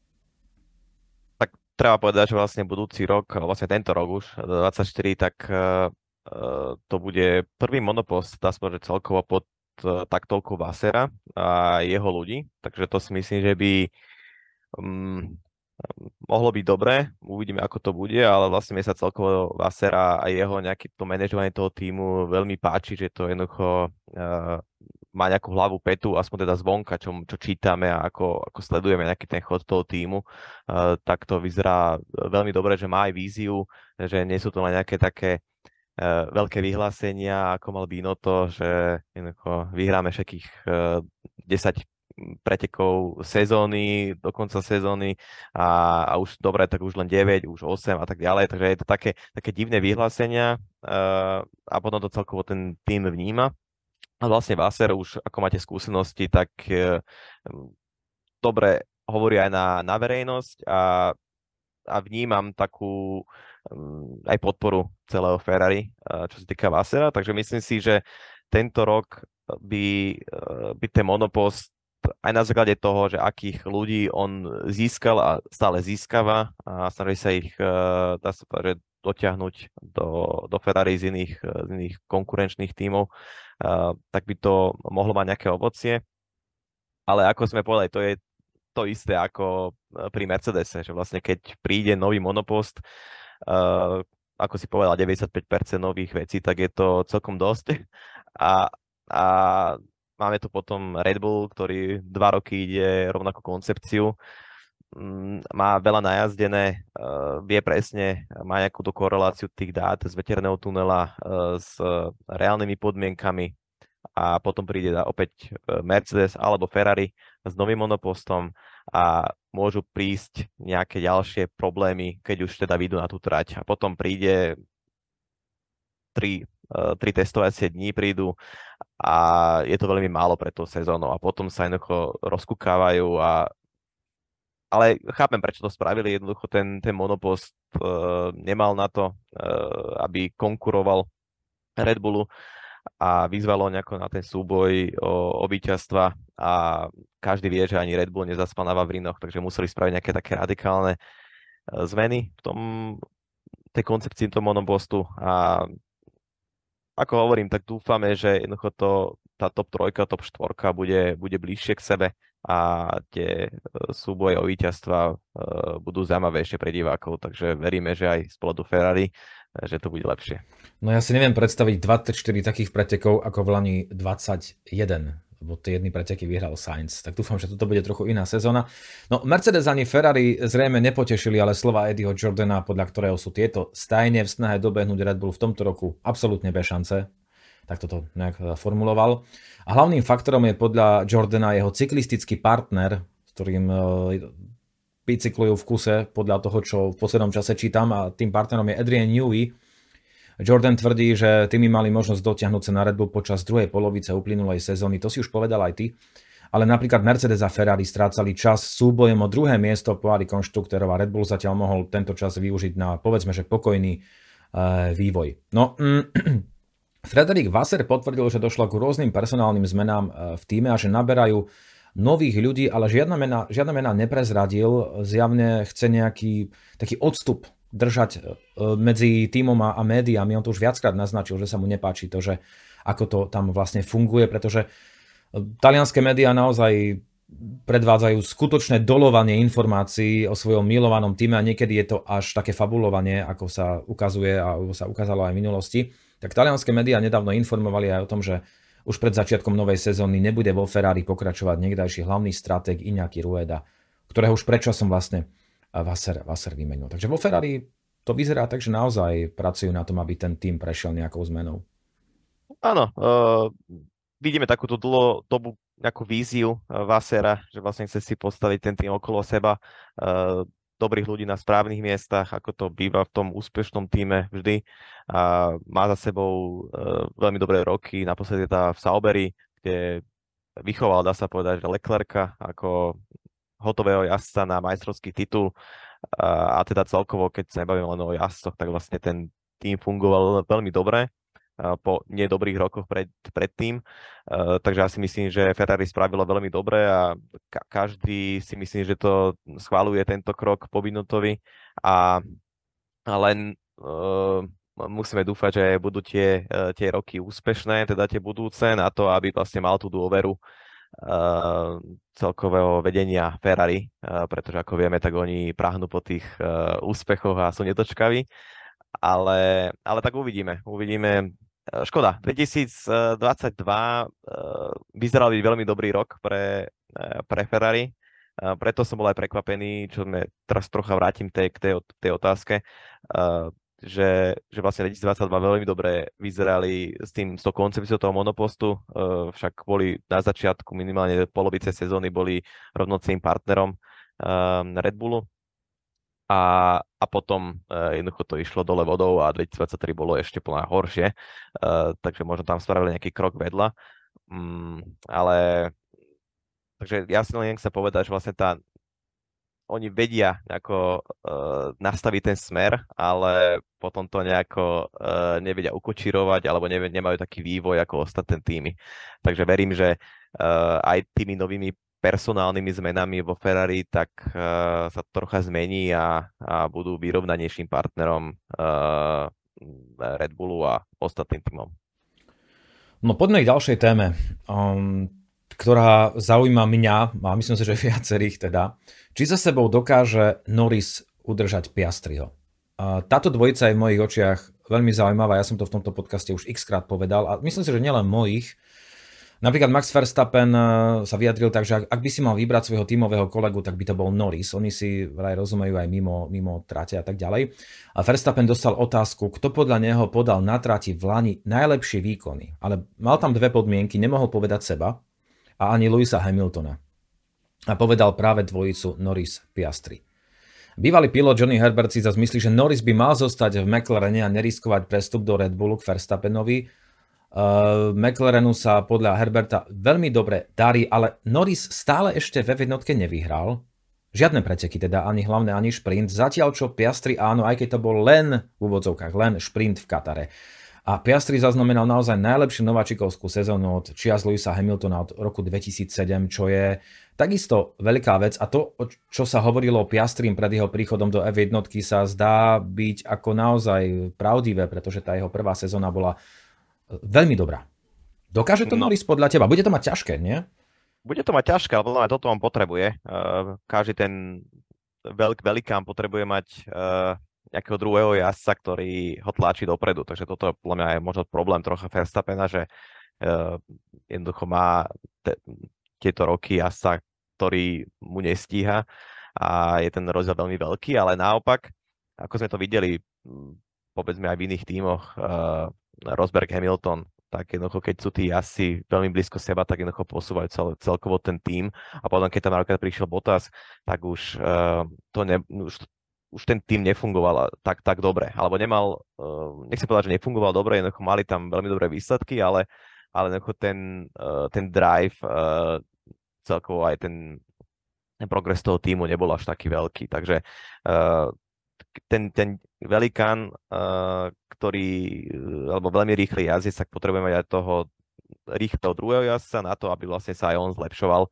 B: Tak treba povedať, že vlastne budúci rok, vlastne tento rok už, dvadsaťštyri, tak uh, to bude prvý monopost, dá sa povedať celkovo pod uh, taktovkou Vassera a jeho ľudí, takže to si myslím, že by um, mohlo byť dobré, uvidíme, ako to bude, ale vlastne mi sa celkovo Vassera a jeho nejaké to manažovanie toho týmu veľmi páči, že to jednoducho uh, má nejakú hlavu petu, aspoň teda zvonka, čo, čo čítame a ako, ako sledujeme nejaký ten chod toho týmu, uh, tak to vyzerá veľmi dobre, že má aj víziu, že nie sú to len nejaké také uh, veľké vyhlásenia, ako mal Binotto, že jednoducho vyhráme všetkých uh, desať pretekov sezóny, do konca sezóny a, a už dobre, tak už len deväť, už osem a tak ďalej, takže je to také, také divné vyhlásenia uh, a potom to celkovo ten tým vníma. A vlastne Vasser už, ako máte skúsenosti, tak uh, dobre hovorí aj na, na verejnosť a, a vnímam takú um, aj podporu celého Ferrari, uh, čo sa týka Vassera, takže myslím si, že tento rok by, uh, by ten monopost aj na základe toho, že akých ľudí on získal a stále získava a snaží sa ich, dá sa povedať, dotiahnuť do, do Ferrari z iných, z iných konkurenčných tímov, tak by to mohlo mať nejaké ovocie. Ale ako sme povedali, to je to isté ako pri Mercedese, že vlastne keď príde nový monopost, ako si povedal, deväťdesiatpäť percent nových vecí, tak je to celkom dosť. A, a máme tu potom Red Bull, ktorý dva roky ide rovnakú koncepciu, má veľa najazdené, vie presne, má nejakú tú koreláciu tých dát z veterného tunela s reálnymi podmienkami a potom príde opäť Mercedes alebo Ferrari s novým monopostom a môžu prísť nejaké ďalšie problémy, keď už teda vyjdú na tú trať. A potom príde tri tri testovacie dní prídu a je to veľmi málo pre tú sezónu a potom sa jednoducho rozkúkávajú a ale chápem, prečo to spravili, jednoducho ten, ten monopost uh, nemal na to, uh, aby konkuroval Red Bullu a vyzvalo nejako na ten súboj o, o víťazstva a každý vie, že ani Red Bull nezaspal na Vavrinoch, takže museli spraviť nejaké také radikálne uh, zmeny v tom tej koncepcii toho monopostu a ako hovorím, tak dúfame, že jednoducho to, tá top trojka, top štvorka bude, bude bližšie k sebe a tie súboje o víťazstva budú zaujímavejšie pre divákov, takže veríme, že aj z pohľadu Ferrari, že to bude lepšie.
A: No ja si neviem predstaviť dvadsaťštyri takých pretekov ako v lani dvadsaťjeden, lebo tie jedny preteky vyhral Sainz. Tak dúfam, že toto bude trochu iná sezóna. No Mercedes ani Ferrari zrejme nepotešili, ale slova Eddieho Jordana, podľa ktorého sú tieto stajne v snahe dobehnúť Red Bull v tomto roku absolútne bez šance. Tak toto nejak formuloval. A hlavným faktorom je podľa Jordana jeho cyklistický partner, s ktorým bicyklujú v kuse podľa toho, čo v poslednom čase čítam, a tým partnerom je Adrian Newey. Jordan tvrdí, že tými mali možnosť dotiahnuť sa na Red Bull počas druhej polovice uplynulej sezóny. To si už povedal aj ty. Ale napríklad Mercedes a Ferrari strácali čas súbojom o druhé miesto v pohári konštruktérov a Red Bull zatiaľ mohol tento čas využiť na, povedzme, že pokojný e, vývoj. No, mm, Frederick Vasseur potvrdil, že došlo k rôznym personálnym zmenám v tíme a že naberajú nových ľudí, ale žiadna mena, žiadna mena neprezradil. Zjavne chce nejaký taký odstup držať medzi tímom a, a médiami. On to už viackrát naznačil, že sa mu nepáči to, že ako to tam vlastne funguje, pretože talianské médiá naozaj predvádzajú skutočné dolovanie informácií o svojom milovanom týme a niekedy je to až také fabulovanie, ako sa ukazuje a sa ukázalo aj v minulosti. Tak talianské médiá nedávno informovali aj o tom, že už pred začiatkom novej sezóny nebude vo Ferrari pokračovať niekdajší hlavný stratég Iñaki Rueda, ktorého už predčasom vlastne Vasser, Vasser vymenil. Takže vo Ferrari to vyzerá tak, že naozaj pracujú na tom, aby ten tým prešiel nejakou zmenou.
B: Áno, uh, vidíme takúto dlhodobú nejakú víziu Vassera, že vlastne chce si postaviť ten tým okolo seba, uh, dobrých ľudí na správnych miestach, ako to býva v tom úspešnom tíme vždy. A má za sebou uh, veľmi dobré roky, naposledy teda v Sauberi, kde vychoval, dá sa povedať, že Leclerca ako hotového jazdca na majstrovský titul. Uh, a teda celkovo, keď sa nebavíme len o jazdcoch, tak vlastne ten tým fungoval veľmi dobre po nedobrých rokoch pred, predtým. Uh, takže ja si myslím, že Ferrari spravilo veľmi dobre a ka- každý si myslím, že to schvaľuje tento krok po Binottovi a, a len uh, musíme dúfať, že budú tie, uh, tie roky úspešné, teda tie budúce, na to, aby vlastne mal tú dôveru uh, celkového vedenia Ferrari, uh, pretože ako vieme, tak oni prahnú po tých uh, úspechoch a sú nedočkaví. Ale, ale tak uvidíme. Uvidíme. Škoda, dvetisícdvadsaťdva vyzeral byť veľmi dobrý rok pre, pre Ferrari, preto som bol aj prekvapený, čo sme teraz trocha vrátim tej, k tej, tej otázke, že, že vlastne dvetisícdvadsaťdva veľmi dobre vyzerali s tým, s tou koncepciou toho monopostu, však boli na začiatku minimálne polovice sezóny boli rovnocenným partnerom Red Bullu. A, a potom uh, jednoducho to išlo dole vodou a dvetisícdvadsaťtri bolo ešte plná horšie, uh, takže možno tam spravili nejaký krok vedľa. Um, ale takže ja si len chcem povedať, že vlastne tá oni vedia nejako uh, nastaviť ten smer, ale potom to nejako uh, nevedia ukočírovať alebo nevie, nemajú taký vývoj ako ostatné týmy. Takže verím, že uh, aj tými novými personálnymi zmenami vo Ferrari, tak uh, sa to trocha zmení a, a budú vyrovnanejším partnerom uh, Red Bullu a ostatným týmom.
A: No poďme k ďalšej téme, um, ktorá zaujíma mňa, a myslím si, že viacerých teda. Či za sebou dokáže Norris udržať Piastriho? Uh, táto dvojica je v mojich očiach veľmi zaujímavá, ja som to v tomto podcaste už x-krát povedal a myslím si, že nielen mojich. Napríklad Max Verstappen sa vyjadril tak, že ak by si mal vybrať svojho tímového kolegu, tak by to bol Norris. Oni si vraj rozumejú aj mimo, mimo trate a tak ďalej. A Verstappen dostal otázku, kto podľa neho podal na trati v Lani najlepšie výkony. Ale mal tam dve podmienky, nemohol povedať seba a ani Lewisa Hamiltona. A povedal práve dvojicu Norris-Piastri. Bývalý pilot Johnny Herbert si zase myslí, že Norris by mal zostať v McLarene a neriskovať prestup do Red Bullu k Verstappenovi. Uh, McLarenu sa podľa Herberta veľmi dobre darí, ale Norris stále ešte ve jednotke nevyhral. Žiadne preteky, teda ani hlavné, ani šprint. Zatiaľ čo Piastri áno, aj keď to bol len v úvodzovkách, len šprint v Katare. A Piastri zaznamenal naozaj najlepšiu nováčikovskú sezónu od čias Lewisa Hamiltona od roku dvetisícsedem, čo je takisto veľká vec. A to, čo sa hovorilo o Piastrim pred jeho príchodom do ef jedna, sa zdá byť ako naozaj pravdivé, pretože tá jeho prvá sezóna bola veľmi dobrá. Dokáže to Norris podľa teba? Bude to mať ťažké, nie?
B: Bude to mať ťažké, ale podľa mňa toto on potrebuje. Uh, každý ten veľk, velikán potrebuje mať uh, nejakého druhého jazdca, ktorý ho tlačí dopredu. Takže toto podľa mňa je možno problém trocha Verstappena, že uh, jednoducho má te, tieto roky jazdca, ktorý mu nestíha a je ten rozdiel veľmi veľký, ale naopak, ako sme to videli, povedzme aj v iných tímoch, uh, Rosberg, Hamilton, tak jednoducho, keď sú tí jazdci veľmi blízko seba, tak jednoducho posúvajú cel, celkovo ten tím a potom, keď tam napríklad prišiel Bottas, tak už, uh, to ne, už, už ten tím nefungoval tak, tak dobre, alebo nemal, uh, nechcem povedať, že nefungoval dobre, jednoducho mali tam veľmi dobré výsledky, ale, ale jednoducho ten, uh, ten drive, uh, celkovo aj ten, ten progres toho tímu nebol až taký veľký, takže uh, ten, ten velikán, uh, ktorý, alebo veľmi rýchly jazdec, tak potrebujeme mať aj toho rýchleho druhého jazdca na to, aby vlastne sa aj on zlepšoval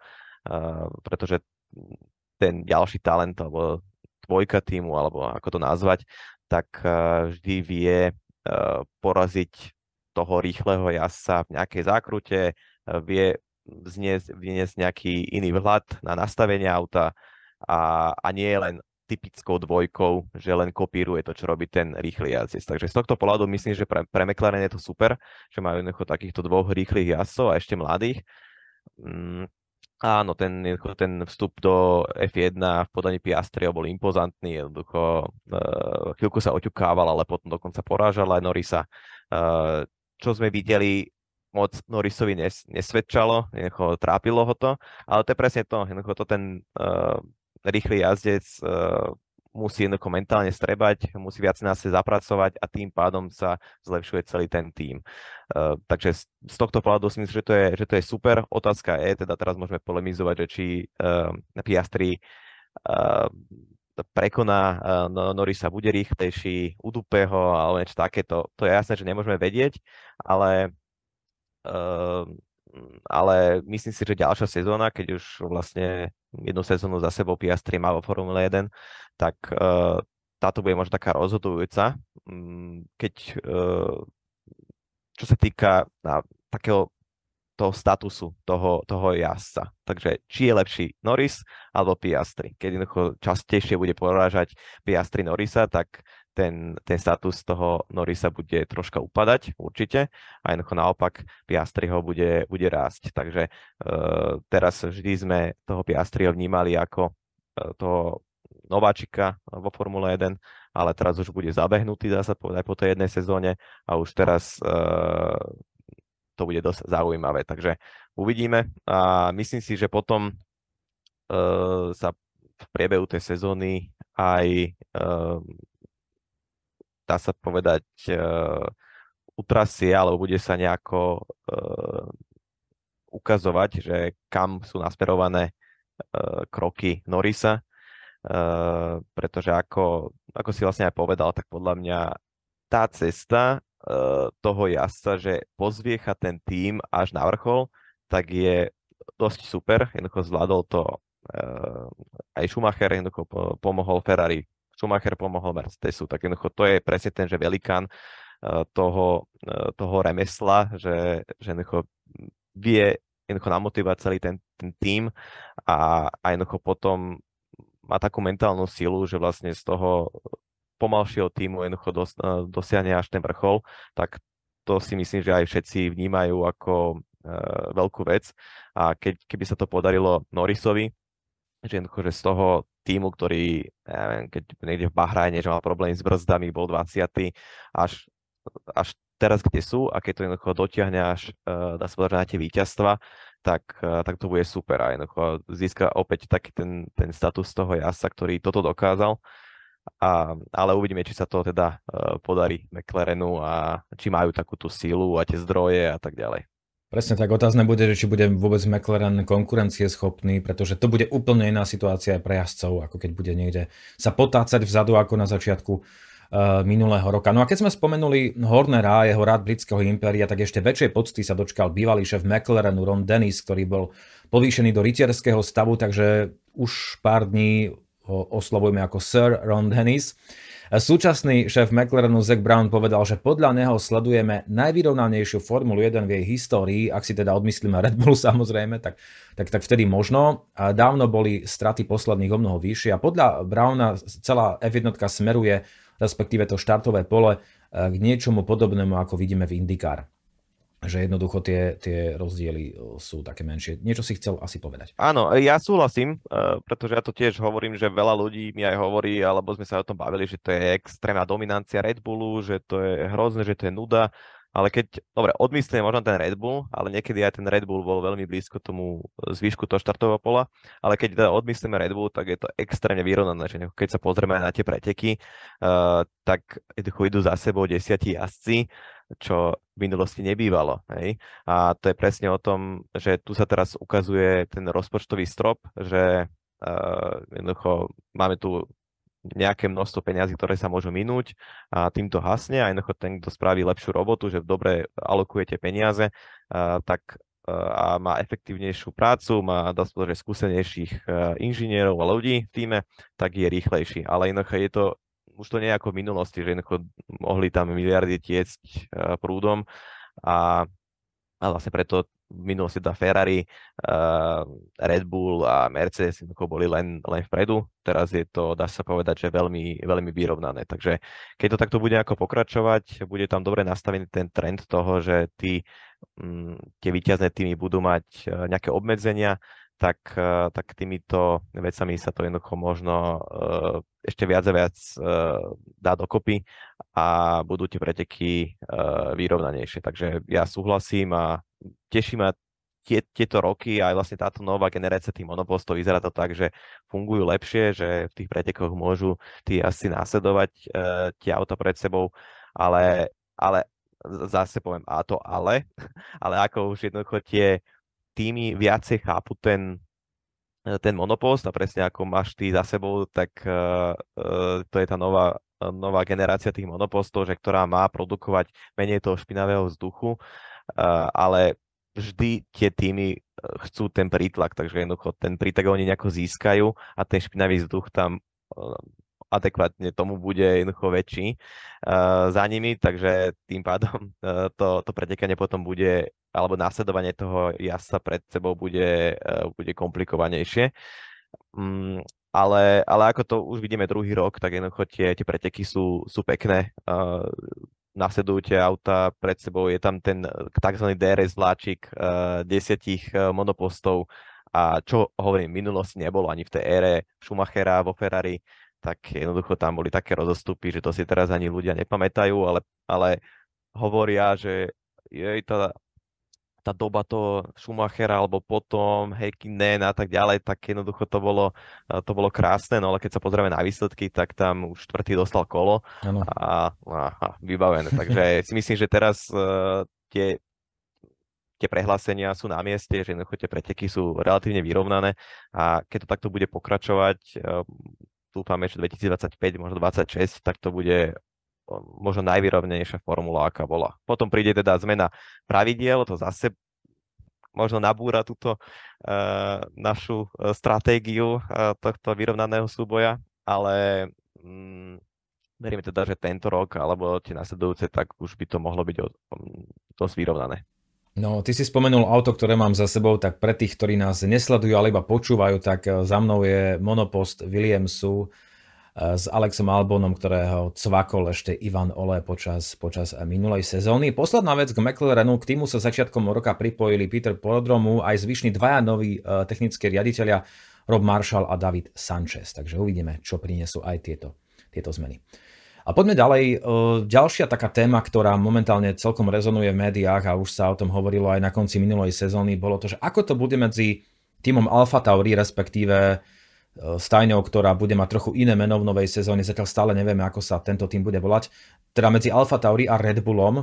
B: pretože ten ďalší talent, alebo dvojka týmu, alebo ako to nazvať, tak vždy vie poraziť toho rýchleho jazdca v nejakej zákrute, vie vzniesť, vyniesť nejaký iný vhľad na nastavenie auta a, a nie je len typickou dvojkou, že len kopíruje to, čo robí ten rýchly jazdec. Takže z tohto pohľadu myslím, že pre, pre McLaren je to super, že majú takýchto dvoch rýchlych jazdcov a ešte mladých. Mm, áno, ten, ten vstup do ef jeden v podaní Piastriho bol impozantný, jednoducho uh, chvíľku sa oťukával, ale potom dokonca porážal aj Norrisa. Uh, čo sme videli, moc Norrisovi nes, nesvedčalo, jednoducho trápilo ho to, ale to je presne to, jednoducho to ten uh, rýchly jazdec uh, musí jednoducho mentálne strebať, musí viac na sa zapracovať a tým pádom sa zlepšuje celý ten tím. Uh, takže z, z tohto pohľadu si myslím, že to, je, že to je super. Otázka je, teda teraz môžeme polemizovať, že či uh, Piastri uh, prekoná uh, Norrisa, bude rýchlejší, udupe ho alebo niečo takéto. To je jasné, že nemôžeme vedieť, ale uh, ale myslím si, že ďalšia sezóna, keď už vlastne jednu sezónu za sebou Piastri má vo Formule jeden, tak uh, táto bude možno taká rozhodujúca, keď uh, čo sa týka na, takého toho statusu toho, toho jazdca. Takže či je lepší Norris alebo Piastri. Keď jednoducho častejšie bude porážať Piastri Norrisa, tak ten, ten status toho Norrisa bude troška upadať, určite. A jednoducho naopak Piastri ho bude, bude rásť. Takže uh, teraz vždy sme toho Piastriho vnímali ako uh, toho nováčika vo Formule jeden, ale teraz už bude zabehnutý, dá sa povedať, po tej jednej sezóne a už teraz uh, to bude dosť zaujímavé. Takže uvidíme a myslím si, že potom uh, sa v priebehu tej sezóny aj uh, dá sa povedať uh, utrasie, alebo bude sa nejako uh, ukazovať, že kam sú nasmerované uh, kroky Norrisa, uh, pretože ako, ako si vlastne aj povedal, tak podľa mňa tá cesta toho jazdca, že pozviecha ten tím až na vrchol, tak je dosť super. Jednoducho zvládol to uh, aj Schumacher, jednoducho pomohol Ferrari, Schumacher pomohol Mercedesu, tak jednoducho to je presne ten, že velikán uh, toho, uh, toho remesla, že, že jednoducho vie jednoducho namotivovať celý ten, ten tím a, a jednoducho potom má takú mentálnu silu, že vlastne z toho pomalšieho týmu jednoducho dos, dosiahne až ten vrchol, tak to si myslím, že aj všetci vnímajú ako e, veľkú vec. A keď, keby sa to podarilo Norrisovi, že jednoducho, že z toho týmu, ktorý, ja neviem, keď niekde v Bahrajne, že mal problém s brzdami, bol dvadsiaty až, až teraz, kde sú, a keď to jednoducho dotiahne až, e, dá sa povedať, na tie víťazstva, tak, e, tak to bude super. A jednoducho získa opäť taký ten, ten status toho jazdca, ktorý toto dokázal. A, ale uvidíme, či sa to teda uh, podarí McLarenu a či majú takú tú sílu a tie zdroje a tak ďalej.
A: Presne tak, otázne bude, že či bude vôbec McLaren konkurencieschopný, pretože to bude úplne iná situácia aj pre jazdcov, ako keď bude niekde sa potácať vzadu ako na začiatku uh, minulého roka. No a keď sme spomenuli Hornera a jeho rád britského impéria, tak ešte väčšej pocty sa dočkal bývalý šéf McLarenu Ron Dennis, ktorý bol povýšený do rytierského stavu, takže už pár dní ho oslovujeme ako Sir Ron Dennis. Súčasný šéf McLarenu Zak Brown povedal, že podľa neho sledujeme najvyrovnanejšiu Formulu jeden v jej histórii, ak si teda odmyslíme Red Bull samozrejme, tak, tak, tak vtedy možno. A dávno boli straty posledných o mnoho vyššie a podľa Browna celá ef jeden smeruje, respektíve to štartové pole, k niečomu podobnému, ako vidíme v IndyCar. Že jednoducho tie, tie rozdiely sú také menšie. Niečo si chcel asi povedať.
B: Áno, ja súhlasím, pretože ja to tiež hovorím, že veľa ľudí mi aj hovorí, alebo sme sa o tom bavili, že to je extrémna dominancia Red Bullu, že to je hrozné, že to je nuda, ale keď, dobre, odmyslím možno ten Red Bull, ale niekedy aj ten Red Bull bol veľmi blízko tomu zvýšku toho štartového pola, ale keď teda odmyslíme Red Bull, tak je to extrémne vyrovnané, že keď sa pozrieme na tie preteky, uh, tak idú za sebou desiatí jazdci, čo v minulosti nebývalo. Hej? A to je presne o tom, že tu sa teraz ukazuje ten rozpočtový strop, že uh, jednoducho máme tu nejaké množstvo peňazí, ktoré sa môžu minúť a týmto hasne a jednoducho ten, kto spraví lepšiu robotu, že dobre alokujete peniaze, uh, tak a má efektívnejšiu prácu, má dosť skúsenejších inžinierov a ľudí v týme, tak je rýchlejší. Ale inak je to, už to nie je ako v minulosti, že mohli tam miliardy tiecť prúdom a, a vlastne preto v minulosti tá Ferrari, uh, Red Bull a Mercedes boli len, len vpredu. Teraz je to, dá sa povedať, že veľmi, veľmi vyrovnané. Takže keď to takto bude ako pokračovať, bude tam dobre nastavený ten trend toho, že tí, um, tie víťazné týmy budú mať uh, nejaké obmedzenia, tak, uh, tak týmito vecami sa to jednoducho možno uh, ešte viac a viac uh, dá dokopy a budú tie preteky uh, vyrovnanejšie. Takže ja súhlasím a teší ma tie, tieto roky a aj vlastne táto nová generácia tých monopostov. Vyzerá to tak, že fungujú lepšie, že v tých pretekoch môžu tí asi následovať e, tie auta pred sebou, ale, ale zase poviem a to ale, ale ako už jednoducho tie týmy viacej chápu ten, ten monopost a presne ako máš ty za sebou, tak e, e, to je tá nová nová generácia tých monopostov, že ktorá má produkovať menej toho špinavého vzduchu, Uh, ale vždy tie týmy chcú ten prítlak, takže jednoducho ten prítlak oni nejako získajú a ten špinavý vzduch tam uh, adekvátne tomu bude jednoducho väčší uh, za nimi, takže tým pádom uh, to, to pretekanie potom bude, alebo následovanie toho jazdca pred sebou bude, uh, bude komplikovanejšie. Um, ale, ale ako to už vidíme druhý rok, tak jednoducho tie, tie preteky sú, sú pekné. Uh, nasledujú tie auta pred sebou, je tam ten tzv. dé er es vláčik uh, desiatich uh, monopostov a čo hovorím, v minulosti nebolo ani v tej ére Schumachera vo Ferrari, tak jednoducho tam boli také rozostupy, že to si teraz ani ľudia nepamätajú, ale, ale hovoria, že jej tá, tá doba toho Schumachera alebo potom Häkkinen a tak ďalej, tak jednoducho to bolo, to bolo krásne, no ale keď sa pozrieme na výsledky, tak tam už štvrtý dostal kolo
A: ano.
B: a, a vybavené. Takže si myslím, že teraz uh, tie, tie prehlásenia sú na mieste, že jednoducho tie preteky sú relatívne vyrovnané a keď to takto bude pokračovať, uh, dúfame, že dvetisícdvadsaťpäť, možno dvadsaťšesť, tak to bude možno najvyrovnenejšia formula, aká bola. Potom príde teda zmena pravidiel, to zase možno nabúra túto uh, našu uh, stratégiu uh, tohto vyrovnaného súboja, ale um, veríme teda, že tento rok alebo tie nasledujúce, tak už by to mohlo byť um, dosť vyrovnané.
A: No, ty si spomenul auto, ktoré mám za sebou, tak pre tých, ktorí nás nesledujú, ale iba počúvajú, tak za mnou je monopost Williamsu s Alexom Albonom, ktorého cvakol ešte Ivan Ole počas, počas minulej sezóny. Posledná vec k McLarenu, k týmu sa začiatkom roka pripojili Peter Prodromu aj zvyšní dvaja noví technickí riaditeľia Rob Marshall a David Sanchez. Takže uvidíme, čo prinesú aj tieto, tieto zmeny. A poďme ďalej. Ďalšia taká téma, ktorá momentálne celkom rezonuje v médiách a už sa o tom hovorilo aj na konci minulej sezóny, bolo to, že ako to bude medzi týmom AlphaTauri, respektíve stajňou, ktorá bude mať trochu iné meno v novej sezóne, zatiaľ stále nevieme, ako sa tento tým bude volať, teda medzi AlphaTauri a Red Bullom.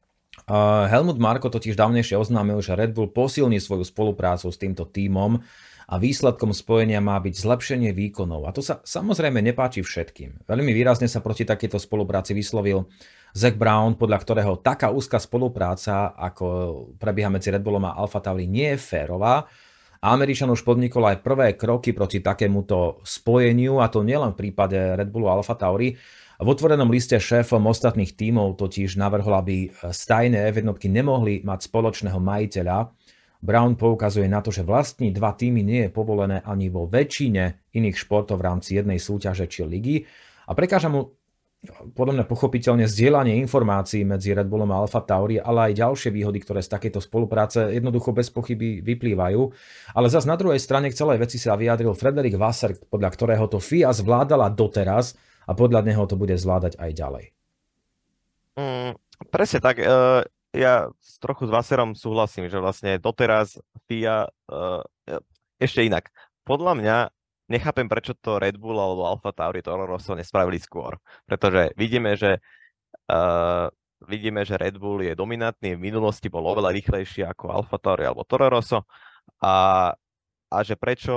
A: Helmut Marko totiž dávnejšie oznámil, že Red Bull posilní svoju spoluprácu s týmto tímom a výsledkom spojenia má byť zlepšenie výkonov. A to sa samozrejme nepáči všetkým. Veľmi výrazne sa proti takejto spolupráci vyslovil Zak Brown, podľa ktorého taká úzka spolupráca, ako prebieha medzi Red Bullom a AlphaTauri, nie je férová. A Američan už podnikol aj prvé kroky proti takémuto spojeniu, a to nielen v prípade Red Bullu a AlphaTauri. V otvorenom liste šéfom ostatných tímov totiž navrhol, aby stajné ef jednotky nemohli mať spoločného majiteľa. Brown poukazuje na to, že vlastní dva tímy nie je povolené ani vo väčšine iných športov v rámci jednej súťaže či ligy a prekáža mu podľa mňa pochopiteľne zdieľanie informácií medzi Red Bullom a AlphaTauri, ale aj ďalšie výhody, ktoré z takejto spolupráce jednoducho bez pochyby vyplývajú. Ale zas na druhej strane k celej veci sa vyjadril Frederik Vasseur, podľa ktorého to ef i á zvládala doteraz a podľa neho to bude zvládať aj ďalej.
B: Mm, presne tak. Uh, ja trochu s Vasseurom súhlasím, že vlastne doteraz ef i á uh, ešte inak. Podľa mňa nechápem, prečo to Red Bull alebo AlphaTauri Toro Rosso nespravili skôr. Pretože vidíme, že uh, vidíme, že Red Bull je dominantný, v minulosti bol oveľa rýchlejší ako AlphaTauri alebo Toro Rosso a, a že prečo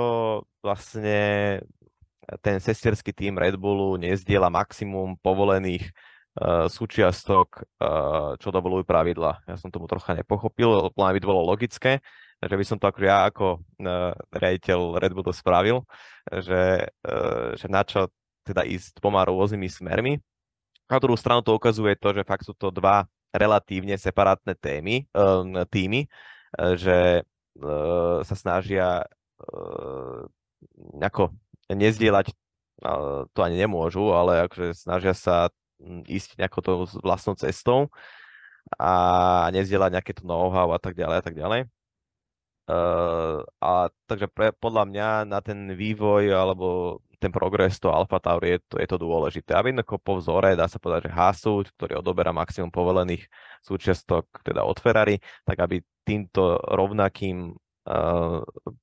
B: vlastne ten sestierský tým Red Bullu nezdieľa maximum povolených uh, súčiastok, uh, čo dovolujú pravidla. Ja som tomu trocha nepochopil, plán by to bolo logické, že by som to ako ja ako uh, riaditeľ Red Bullu spravil, že, uh, že na čo teda ísť dvoma rôznymi smermi. Na druhú stranu to ukazuje to, že fakt sú to dva relatívne separátne témy, um, týmy, že uh, sa snažia uh, nejako nezdieľať, uh, to ani nemôžu, ale akože snažia sa ísť nejakou tou vlastnou cestou a nezdieľať nejaké to know-how a tak ďalej a tak ďalej. Uh, a takže pre, podľa mňa na ten vývoj alebo ten progres to Alfa Tauri je to, je to dôležité. A jednoducho po vzore, dá sa povedať, že Haasu, ktorý odoberá maximum povolených súčiastok teda od Ferrari, tak aby týmto rovnakým uh,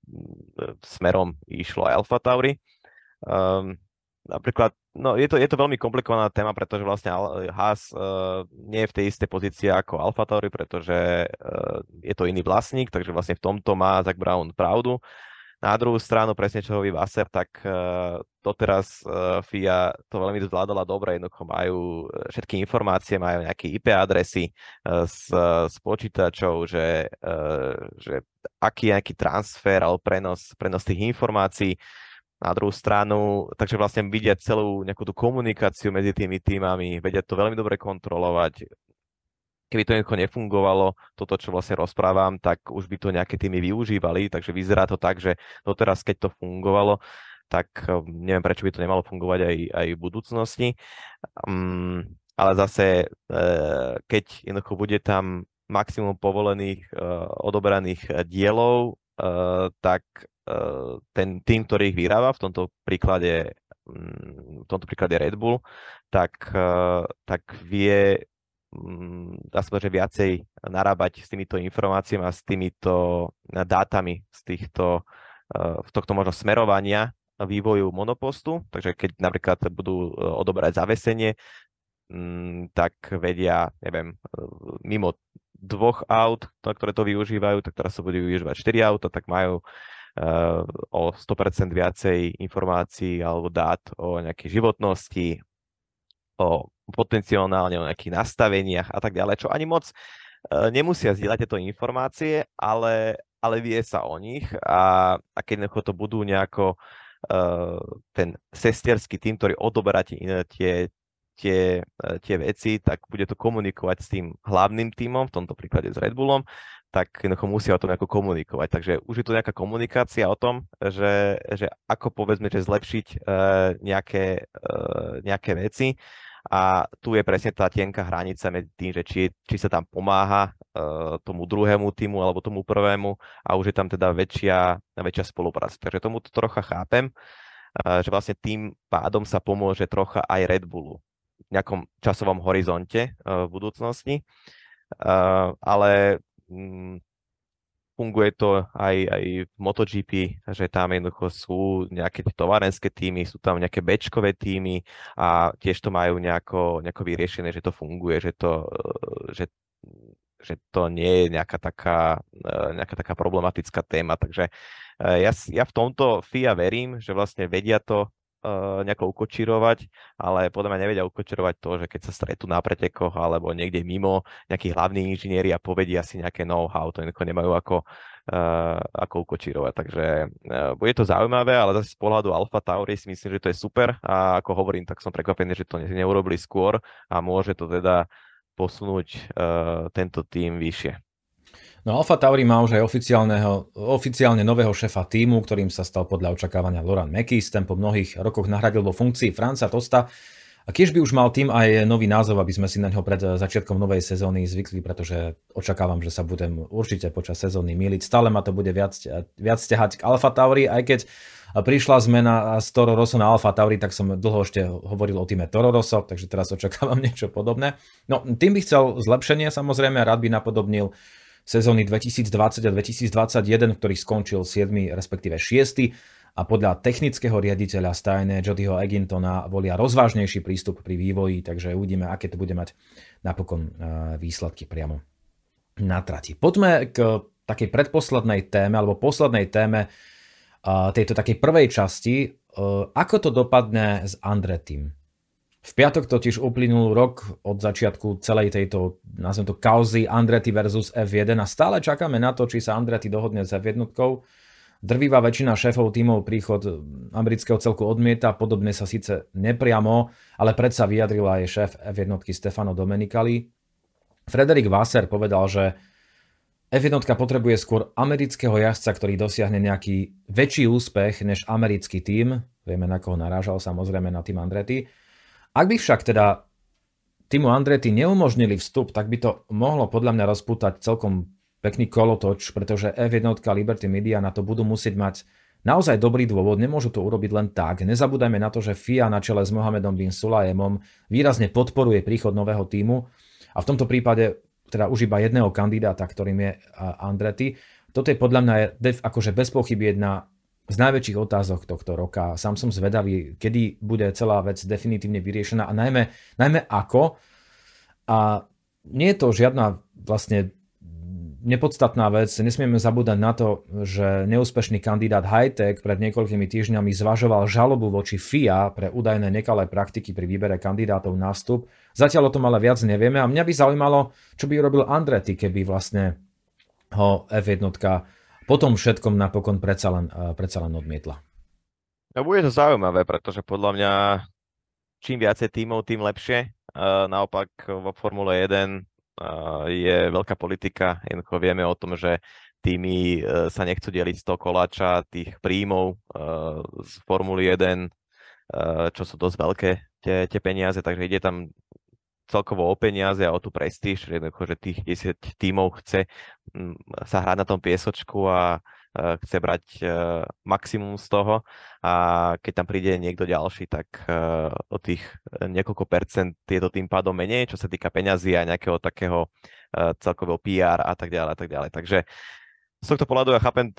B: smerom išlo aj Alfa Tauri. Um, Napríklad, no je to, je to veľmi komplikovaná téma, pretože vlastne Haas uh, nie je v tej istej pozícii ako Alfa Tauri, pretože uh, je to iný vlastník, takže vlastne v tomto má Zak Brown pravdu. Na druhú stranu, presne čo hovorí Vasser, tak uh, doteraz uh, F I A to veľmi zvládala dobre, jednoducho majú všetky informácie, majú nejaké í pé adresy uh, z, z počítačov, že, uh, že aký je nejaký transfer alebo prenos, prenos tých informácií. Na druhú stranu, takže vlastne vidia celú nejakú tú komunikáciu medzi tými týmami, vedia to veľmi dobre kontrolovať. Keby to jednoducho nefungovalo, toto, čo vlastne rozprávam, tak už by to nejaké týmy využívali, takže vyzerá to tak, že doteraz, keď to fungovalo, tak neviem, prečo by to nemalo fungovať aj, aj v budúcnosti. Um, ale zase, uh, keď jednoducho bude tam maximum povolených, uh, odoberaných dielov, uh, tak ten tým, ktorý ich vyrába, v tomto príklade, v tomto príklade Red Bull, tak, tak vie, dá sa povedať, že viacej narábať s týmito informáciami a s týmito dátami z týchto, v tohto možno smerovania vývoju monopostu. Takže keď napríklad budú odoberať zavesenie, tak vedia, neviem, mimo dvoch aut, ktoré to využívajú, tak teraz sa budú využívať štyri auta, tak majú Uh, o sto percent viacej informácií alebo dát o nejakej životnosti, o potenciálne o nejakých nastaveniach a tak ďalej, čo ani moc uh, nemusia zdieľať tieto informácie, ale, ale vie sa o nich a, a keď to budú nejako uh, ten sestierský tým, ktorý odoberá tie, tie, tie, tie veci, tak bude to komunikovať s tým hlavným tímom, v tomto príklade s Red Bullom, tak jednoducho musia o tom nejako komunikovať. Takže už je tu nejaká komunikácia o tom, že, že ako povedzme, že zlepšiť uh, nejaké, uh, nejaké veci. A tu je presne tá tenká hranica medzi tým, že či, či sa tam pomáha uh, tomu druhému týmu alebo tomu prvému a už je tam teda väčšia, väčšia spolupráca. Takže tomu to trocha chápem, uh, že vlastne tým pádom sa pomôže trocha aj Red Bullu v nejakom časovom horizonte uh, v budúcnosti. Uh, ale funguje to aj, aj v MotoGP, že tam jednoducho sú nejaké továrenské týmy, sú tam nejaké bečkové týmy a tiež to majú nejako, nejako vyriešené, že to funguje, že to, že, že to nie je nejaká taká, nejaká taká problematická téma. Takže ja, ja v tomto F I A verím, že vlastne vedia to Uh, nejako ukočírovať, ale podľa mňa nevedia ukočírovať to, že keď sa stretú na pretekoch alebo niekde mimo nejakí hlavní inžinieri a povedia si nejaké know-how, to jednoducho nemajú ako, uh, ako ukočírovať. Takže uh, bude to zaujímavé, ale zase z pohľadu Alfa Tauri si myslím, že to je super a ako hovorím, tak som prekvapený, že to ne- neurobili skôr a môže to teda posunúť uh, tento tým vyššie.
A: No Alfa Tauri má už aj oficiálneho, oficiálne nového šéfa tímu, ktorým sa stal podľa očakávania Laurent Mekies. Ten po mnohých rokoch nahradil vo funkcii Franca Tosta. A kiež by už mal tým aj nový názov, aby sme si na ňo pred začiatkom novej sezóny zvykli, pretože očakávam, že sa budem určite počas sezóny myliť. Stále ma to bude viac, viac ťahať k Alfa Tauri, aj keď prišla zmena z Toro Rosso na Alfa Tauri, tak som dlho ešte hovoril o týme Toro Rosso, takže teraz očakávam niečo podobné. No, tým by chcel zlepšenie, samozrejme, rád by napodobnil sezóny dvetisícdvadsať a dvetisícdvadsaťjeden, v ktorých skončil siedmy respektíve šiesty a podľa technického riaditeľa stajne Jodyho Egintona volia rozvážnejší prístup pri vývoji, takže uvidíme, aké to bude mať napokon výsledky priamo na trati. Poďme k takej predposlednej téme alebo poslednej téme tejto takej prvej časti. Ako to dopadne s Andrettim? V piatok totiž uplynul rok od začiatku celej tejto, nazvem to, kauzy Andretti versus ef jeden a stále čakáme na to, či sa Andretti dohodne s ef jeden. Drvivá väčšina šéfov tímov príchod amerického celku odmieta, podobne sa síce nepriamo, ale predsa vyjadril aj šéf ef jeden Stefano Domenicali. Frederik Vasseur povedal, že ef jeden potrebuje skôr amerického jazdca, ktorý dosiahne nejaký väčší úspech než americký tím. Vieme, na koho narážal, samozrejme na tým Andretti. Ak by však teda týmu Andretti neumožnili vstup, tak by to mohlo podľa mňa rozpútať celkom pekný kolotoč, pretože ef jeden Liberty Media na to budú musieť mať naozaj dobrý dôvod, nemôžu to urobiť len tak. Nezabúdajme na to, že ef í a na čele s Mohamedom bin Sulajemom výrazne podporuje príchod nového tímu a v tomto prípade teda už iba jedného kandidáta, ktorým je Andretti. Toto je podľa mňa akože bez pochyby jedna z najväčších otázok tohto roka. Sám som zvedavý, kedy bude celá vec definitívne vyriešená a najmä, najmä ako. A nie je to žiadna vlastne nepodstatná vec. Nesmieme zabúdať na to, že neúspešný kandidát Hitech pred niekoľkými týždňami zvažoval žalobu voči ef í a pre údajné nekalé praktiky pri výbere kandidátov na vstup. Zatiaľ o tom ale viac nevieme a mňa by zaujímalo, čo by urobil Andretti, keby vlastne ho ef jeden po tom všetkom napokon predsa len, predsa len odmietla.
B: No bude to zaujímavé, pretože podľa mňa čím viacej tímov, tým lepšie. Uh, naopak vo Formule jeden uh, je veľká politika. Jednoducho vieme o tom, že tímy uh, sa nechcú deliť z toho koláča tých príjmov uh, z Formuly jeden, uh, čo sú dosť veľké tie, tie peniaze, takže ide tam celkovo o peniaze a o tú prestíž, jednoducho, že tých desať tímov chce sa hrať na tom piesočku a chce brať maximum z toho a keď tam príde niekto ďalší, tak o tých niekoľko percent je to tým pádom menej, čo sa týka peňazí a nejakého takého celkového pé er a tak ďalej a tak ďalej. Takže z tohto pohľadu ja chápem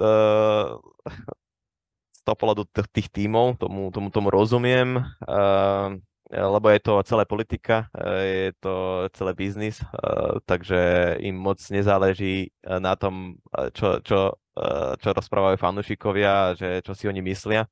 B: z toho pohľadu tých tímov, tomu, tomu, tomu rozumiem, lebo je to celé politika, je to celé biznis, takže im moc nezáleží na tom, čo, čo, čo rozprávajú fanúšikovia, že čo si oni myslia,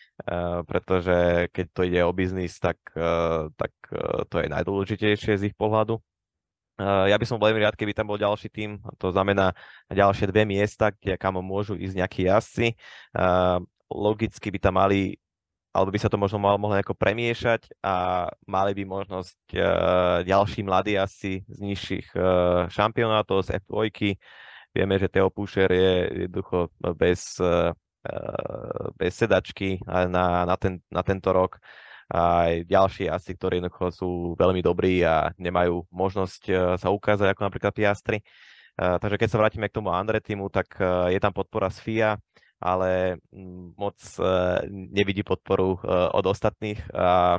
B: pretože keď to ide o biznis, tak, tak to je najdôležitejšie z ich pohľadu. Ja by som bol veľmi rád, keby tam bol ďalší tím, to znamená ďalšie dve miesta, kde kam môžu ísť nejakí jazdci. Logicky by tam mali alebo by sa to možno mohlo nejako premiešať a mali by možnosť uh, ďalší mladí asi z nižších uh, šampionátov, z ef dva. Vieme, že Theo Pusher je jednoducho bez, uh, bez sedačky na, na, ten, na tento rok. A aj ďalší asi, ktorí jednoducho sú veľmi dobrí a nemajú možnosť uh, sa ukázať, ako napríklad Piastri. Uh, takže keď sa vrátime k tomu Andrettimu, tak uh, je tam podpora z ef í a, ale moc uh, nevidí podporu uh, od ostatných a,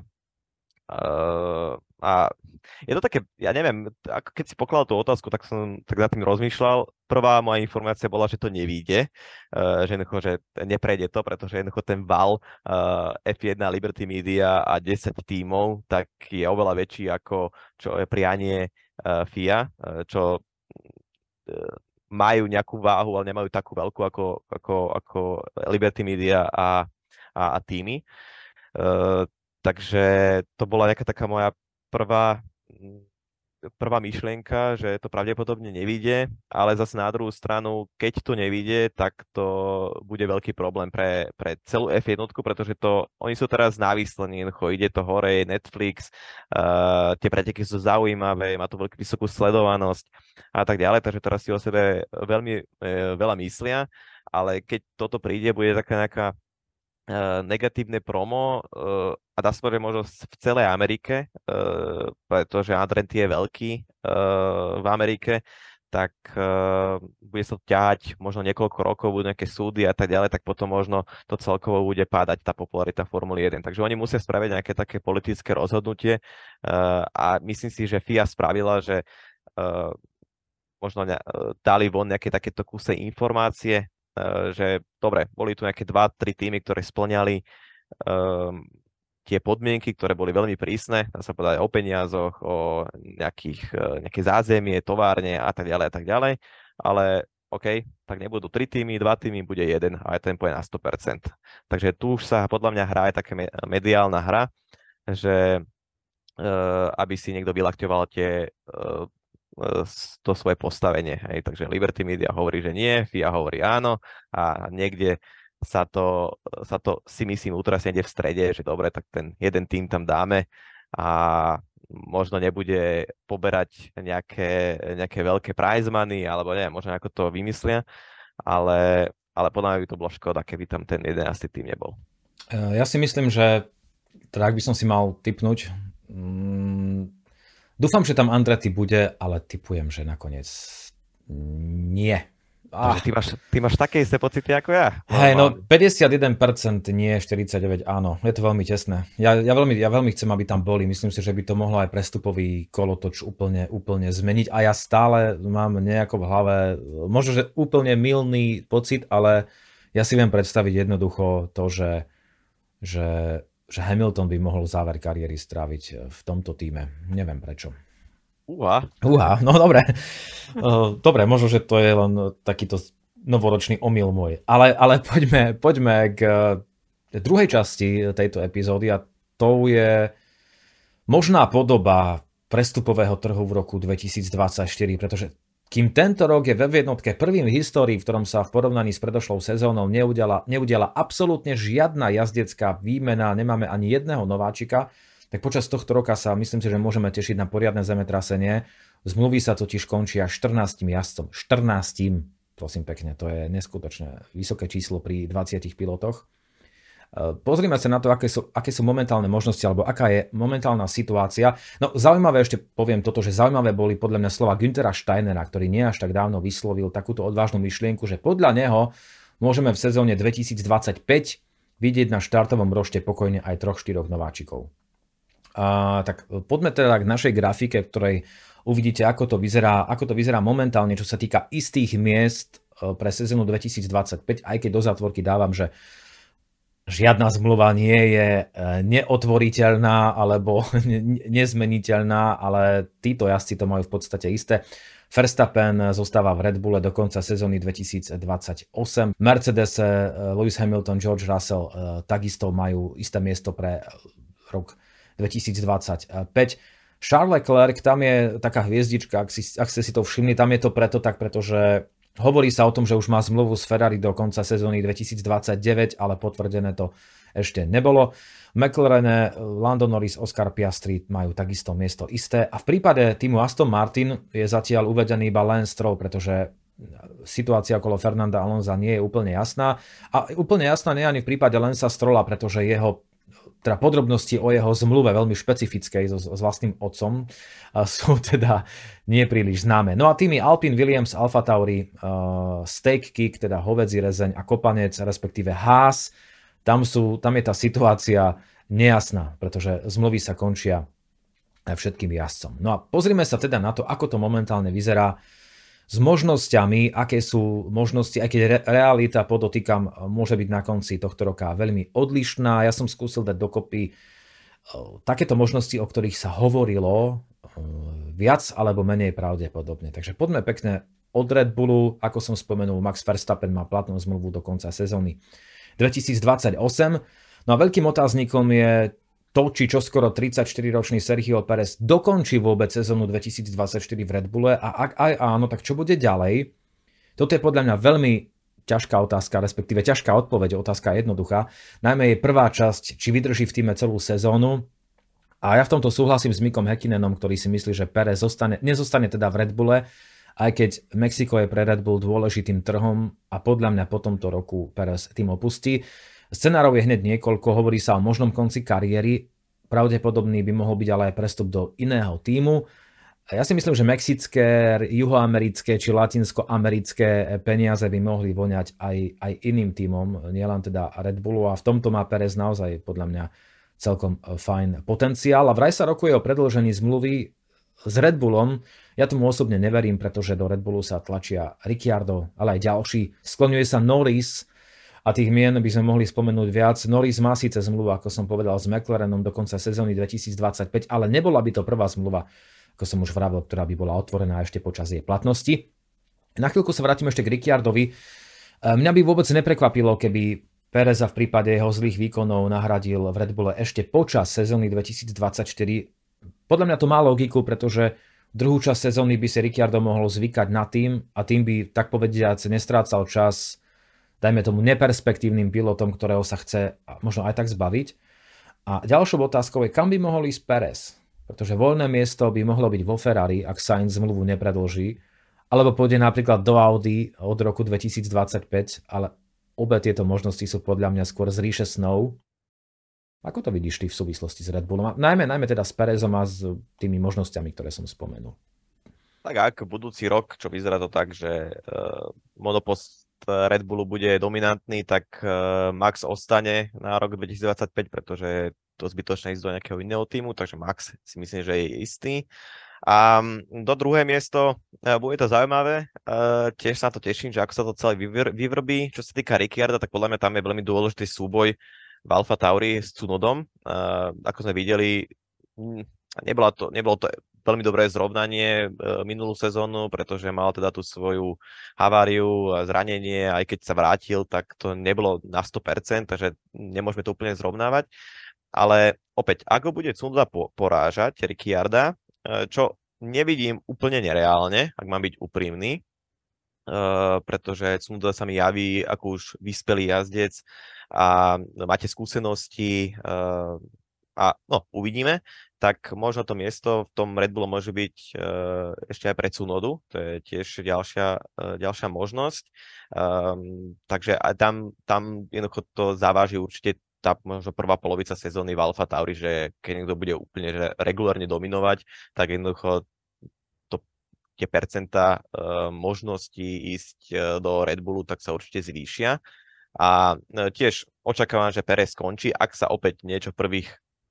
B: uh, a je to také, ja neviem, ako keď si pokladal tú otázku, tak som tak nad tým rozmýšľal. Prvá moja informácia bola, že to nevíde, uh, že, jednoducho, že neprejde to, pretože jednoducho ten val uh, ef jeden, Liberty Media a desať tímov, tak je oveľa väčší ako čo je prianie uh, ef í a, uh, čo uh, majú nejakú váhu, ale nemajú takú veľkú ako, ako, ako Liberty Media a, a, a týmy. Uh, takže to bola nejaká taká moja prvá, prvá myšlienka, že to pravdepodobne nevíde, ale zase na druhú stranu, keď to nevíde, tak to bude veľký problém pre, pre celú ef jeden, pretože to, oni sú teraz návyslení, ide to hore, Netflix, uh, tie preteky sú zaujímavé, má to veľkú vysokú sledovanosť a tak ďalej, takže teraz si o sebe veľmi uh, veľa myslia, ale keď toto príde, bude taká nejaká uh, negatívne promo uh, a dá sa povedať možno v celej Amerike, uh, pretože Andretti je veľký uh, v Amerike, tak uh, bude sa ťahať možno niekoľko rokov, budú nejaké súdy a tak ďalej, tak potom možno to celkovo bude pádať tá popularita Formuly jeden. Takže oni musia spraviť nejaké také politické rozhodnutie uh, a myslím si, že ef í a spravila, že uh, možno ne, uh, dali von nejaké takéto kuse informácie, uh, že dobre, boli tu nejaké dva tri týmy, ktoré splňali um, tie podmienky, ktoré boli veľmi prísne, dá sa povedať o peniazoch, o nejakých, nejaké zázemie, továrne a tak ďalej a tak ďalej, ale OK, tak nebudú tri týmy, dva týmy, bude jeden a aj ten pôjde na sto percent. Takže tu už sa podľa mňa hrá aj taká mediálna hra, že aby si niekto vylakťoval tie, to svoje postavenie. Hej. Takže Liberty Media hovorí, že nie, F I A hovorí áno a niekde sa to, sa to si myslím utrasne ide v strede, že dobre, tak ten jeden tým tam dáme a možno nebude poberať nejaké, nejaké veľké prize money, alebo neviem, možno ako to vymyslia, ale, ale podľa mňa by to bolo škoda, keby tam ten jedenásty tým nebol.
A: Ja si myslím, že teda ak by som si mal tipnúť, mm, dúfam, že tam Andretti bude, ale tipujem, že nakoniec nie.
B: Ah. Ty, máš, ty máš také isté pocity ako ja.
A: Hej, no päťdesiatjeden percent nie, štyridsaťdeväť percent áno. Je to veľmi tesné. Ja, ja, veľmi, ja veľmi chcem, aby tam boli. Myslím si, že by to mohlo aj prestupový kolotoč úplne, úplne zmeniť. A ja stále mám nejako v hlave, možno, že úplne mylný pocit, ale ja si viem predstaviť jednoducho to, že, že, že Hamilton by mohol záver kariéry stráviť v tomto týme. Neviem prečo.
B: Uha.
A: Uha, no dobre. Dobre, možno, že to je len takýto novoročný omyl môj. Ale, ale poďme, poďme k druhej časti tejto epizódy a to je možná podoba prestupového trhu v roku dvetisícdvadsaťštyri, pretože kým tento rok je web jednotke prvým v histórii, v ktorom sa v porovnaní s predošlou sezónou neudiala, neudiala absolútne žiadna jazdecká výmena, nemáme ani jedného nováčika, tak počas tohto roka sa myslím si, že môžeme tešiť na poriadne zemetrasenie. Zmluvy sa totiž končia štrnástim jazdcom. štrnástim, prosím pekne, to je neskutočne vysoké číslo pri dvadsiatich pilotoch. Pozrime sa na to, aké sú, aké sú momentálne možnosti, alebo aká je momentálna situácia. No zaujímavé, ešte poviem toto, že zaujímavé boli podľa mňa slova Günthera Steinera, ktorý nie až tak dávno vyslovil takúto odvážnu myšlienku, že podľa neho môžeme v sezóne dvetisícdvadsaťpäť vidieť na štartovom rošte pokojne aj troch štyroch nováčikov. A, tak poďme teda k našej grafike, v ktorej uvidíte, ako to vyzerá, ako to vyzerá momentálne, čo sa týka istých miest pre sezónu dvetisícdvadsaťpäť, aj keď do zátvorky dávam, že žiadna zmluva nie je neotvoriteľná alebo nezmeniteľná, ale títo jazdci to majú v podstate isté. Verstappen zostáva v Red Bulle do konca sezóny dvetisícdvadsaťosem. Mercedes, Lewis Hamilton, George Russell takisto majú isté miesto pre rok dvetisícdvadsaťpäť. Charles Leclerc, tam je taká hviezdička, ak, si, ak ste si to všimli, tam je to preto tak, pretože hovorí sa o tom, že už má zmluvu s Ferrari do konca sezóny dvetisícdvadsaťdeväť, ale potvrdené to ešte nebolo. McLaren, Lando Norris, Oscar Piastri majú takisto miesto isté. A v prípade týmu Aston Martin je zatiaľ uvedený iba Lance Stroll, pretože situácia okolo Fernanda Alonsa nie je úplne jasná. A úplne jasná nie ani v prípade Lancea Strolla, pretože jeho teda podrobnosti o jeho zmluve veľmi špecifickej so, s vlastným otcom sú teda nie príliš známe. No a tými Alpine, Williams, Alfa Tauri, uh, Steak Kick, teda hovädzí rezeň a kopanec, respektíve Haas, tam, sú, tam je tá situácia nejasná, pretože zmluvy sa končia všetkým jazdcom. No a pozrime sa teda na to, ako to momentálne vyzerá s možnosťami, aké sú možnosti, aj keď re- realita, podotýkam, môže byť na konci tohto roka veľmi odlišná. Ja som skúsil dať dokopy uh, takéto možnosti, o ktorých sa hovorilo uh, viac alebo menej pravdepodobne. Takže poďme pekne od Red Bullu. Ako som spomenul, Max Verstappen má platnú zmluvu do konca sezóny dvetisícdvadsaťosem. No a veľkým otáznikom je to, či čoskoro tridsaťštyriročný Sergio Perez dokončí vôbec sezónu dvetisícdvadsaťštyri v Red Bulle a ak aj áno, tak čo bude ďalej? Toto je podľa mňa veľmi ťažká otázka, respektíve ťažká odpoveď, otázka jednoduchá. Najmä je prvá časť, či vydrží v týme celú sezónu. A ja v tomto súhlasím s Mickom Häkkinenom, ktorý si myslí, že Perez zostane, nezostane teda v Red Bulle, aj keď Mexiko je pre Red Bull dôležitým trhom a podľa mňa po tomto roku Perez tým opustí. Scenárov je hneď niekoľko, hovorí sa o možnom konci kariéry, pravdepodobný by mohol byť ale aj prestup do iného tímu. Ja si myslím, že mexické, juhoamerické či latinskoamerické peniaze by mohli voňať aj, aj iným tímom, nielen teda Red Bullu, a v tomto má Perez naozaj podľa mňa celkom fajn potenciál. A vraj sa rokuje o predĺžení zmluvy s Red Bullom. Ja tomu osobne neverím, pretože do Red Bullu sa tlačia Ricciardo, ale aj ďalší. Skloňuje sa Norris, a tých mien by sme mohli spomenúť viac. Norris má síce zmluvu, ako som povedal, s McLarenom do konca sezóny dvetisícdvadsaťpäť, ale nebola by to prvá zmluva, ako som už vravel, ktorá by bola otvorená ešte počas jej platnosti. Na chvíľku sa vrátim ešte k Ricciardovi. Mňa by vôbec neprekvapilo, keby Pereza v prípade jeho zlých výkonov nahradil v Red Bulle ešte počas sezóny dvetisícdvadsaťštyri podľa mňa to má logiku, pretože druhú časť sezóny by si Ricciardo mohol zvykať na tým a tým by, tak povediac, nestrácal čas, dajme tomu, neperspektívnym pilotom, ktorého sa chce možno aj tak zbaviť. A ďalšou otázkou je, kam by mohol ísť Perez? Pretože voľné miesto by mohlo byť vo Ferrari, ak Sainz zmluvu nepredlží, alebo pôjde napríklad do Audi od roku dvetisícdvadsaťpäť, ale obe tieto možnosti sú podľa mňa skôr z ríše snov. Ako to vidíš ty v súvislosti s Red Bullom? Najmä, najmä teda s Perezom a s tými možnosťami, ktoré som spomenul.
B: Tak ak budúci rok, čo vyzerá to tak, že uh, monopost Red Bullu bude dominantný, tak uh, Max ostane na rok dvetisícdvadsaťpäť, pretože je to zbytočné ísť do nejakého iného týmu, takže Max si myslím, že je istý. A do druhé miesto uh, bude to zaujímavé. Uh, tiež sa na to teším, že ako sa to celé vyvr- vyvrbí. Čo sa týka Ricciarda, tak podľa mňa tam je veľmi dôležitý súboj v Alfa Tauri s Tsunodom. Uh, ako sme videli, nebola to, nebolo to veľmi dobré zrovnanie minulú sezónu, pretože mal teda tú svoju haváriu a zranenie, aj keď sa vrátil, tak to nebolo na sto percent, takže nemôžeme to úplne zrovnávať. Ale opäť, ako bude Tsunoda porážať Ricciarda, čo nevidím úplne nereálne, ak mám byť úprimný, pretože Tsunoda sa mi javí ako už vyspelý jazdec a máte skúsenosti a no, uvidíme, tak možno to miesto v tom Red Bullu môže byť uh, ešte aj pre Tsunodu, to je tiež ďalšia, uh, ďalšia možnosť. Um, takže aj tam, tam jednoducho to zaváži určite tá možno prvá polovica sezóny v Alfa Tauri, že keď niekto bude úplne že regulárne dominovať, tak jednoducho to, tie percentá uh, možností ísť uh, do Red Bullu, tak sa určite zvýšia. A uh, tiež očakávam, že Perez skončí, ak sa opäť niečo v prvých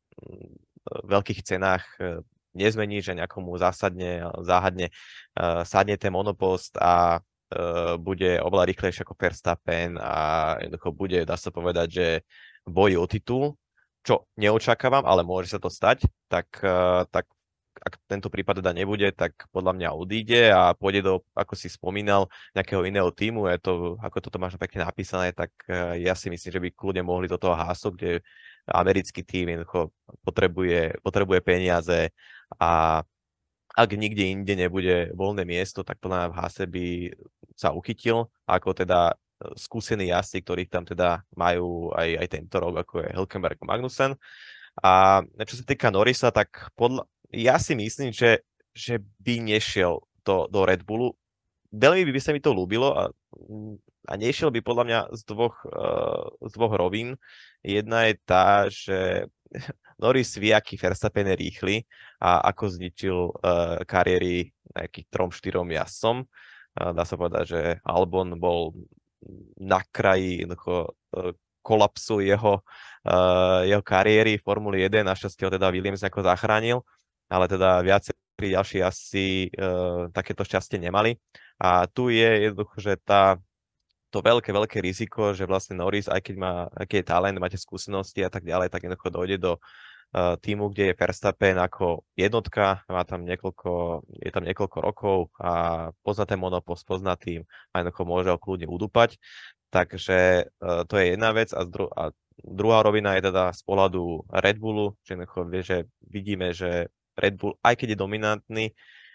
B: veľkých cenách nezmení, že nejakomu zásadne, záhadne uh, sadne ten monopost a uh, bude oveľa rýchlejšie ako Verstappen a jednoducho bude, dá sa povedať, že boji o titul, čo neočakávam, ale môže sa to stať, tak, uh, tak ak tento prípad teda nebude, tak podľa mňa odíde a pôjde do, ako si spomínal, nejakého iného týmu. Je to, ako toto máš pekne napísané, tak uh, ja si myslím, že by kľudne mohli do toho Haasu, kde americký tím jednoducho potrebuje, potrebuje peniaze a ak nikde inde nebude voľné miesto, tak podľa mňa v Haase by sa uchytil, ako teda skúsení jazdci, ktorých tam teda majú aj, aj tento rok, ako je Hülkenberg, Magnussen. A čo sa týka Norrisa, tak podľa, ja si myslím, že, že by nešiel do, do Red Bullu. Veľmi by sa mi to ľúbilo a a nešiel by podľa mňa z dvoch, uh, z dvoch rovín. Jedna je tá, že Norris vie, aký Verstappen je rýchly a ako zničil uh, kariéry nejakých trom, štyrom jazdcom. Uh, dá sa povedať, že Albon bol na kraji uh, kolapsu jeho, uh, jeho kariéry v Formuli jeden. Našťastie ho teda Williams nejako zachránil, ale teda viacerí ďalší jazdci uh, takéto šťastie nemali. A tu je jednoducho, že tá to veľké, veľké riziko, že vlastne Norris, aj keď má, aký je talent, máte skúsenosti a tak ďalej, tak jednoducho dojde do uh, týmu, kde je Verstappen ako jednotka, má tam niekoľko, je tam niekoľko rokov a pozná ten monopost, pozná tým a jednoducho môže ho kľudne udúpať. Takže uh, to je jedna vec a, dru- a druhá rovina je teda z pohľadu Red Bullu, že jednoducho vie, že vidíme, že Red Bull, aj keď je dominantný,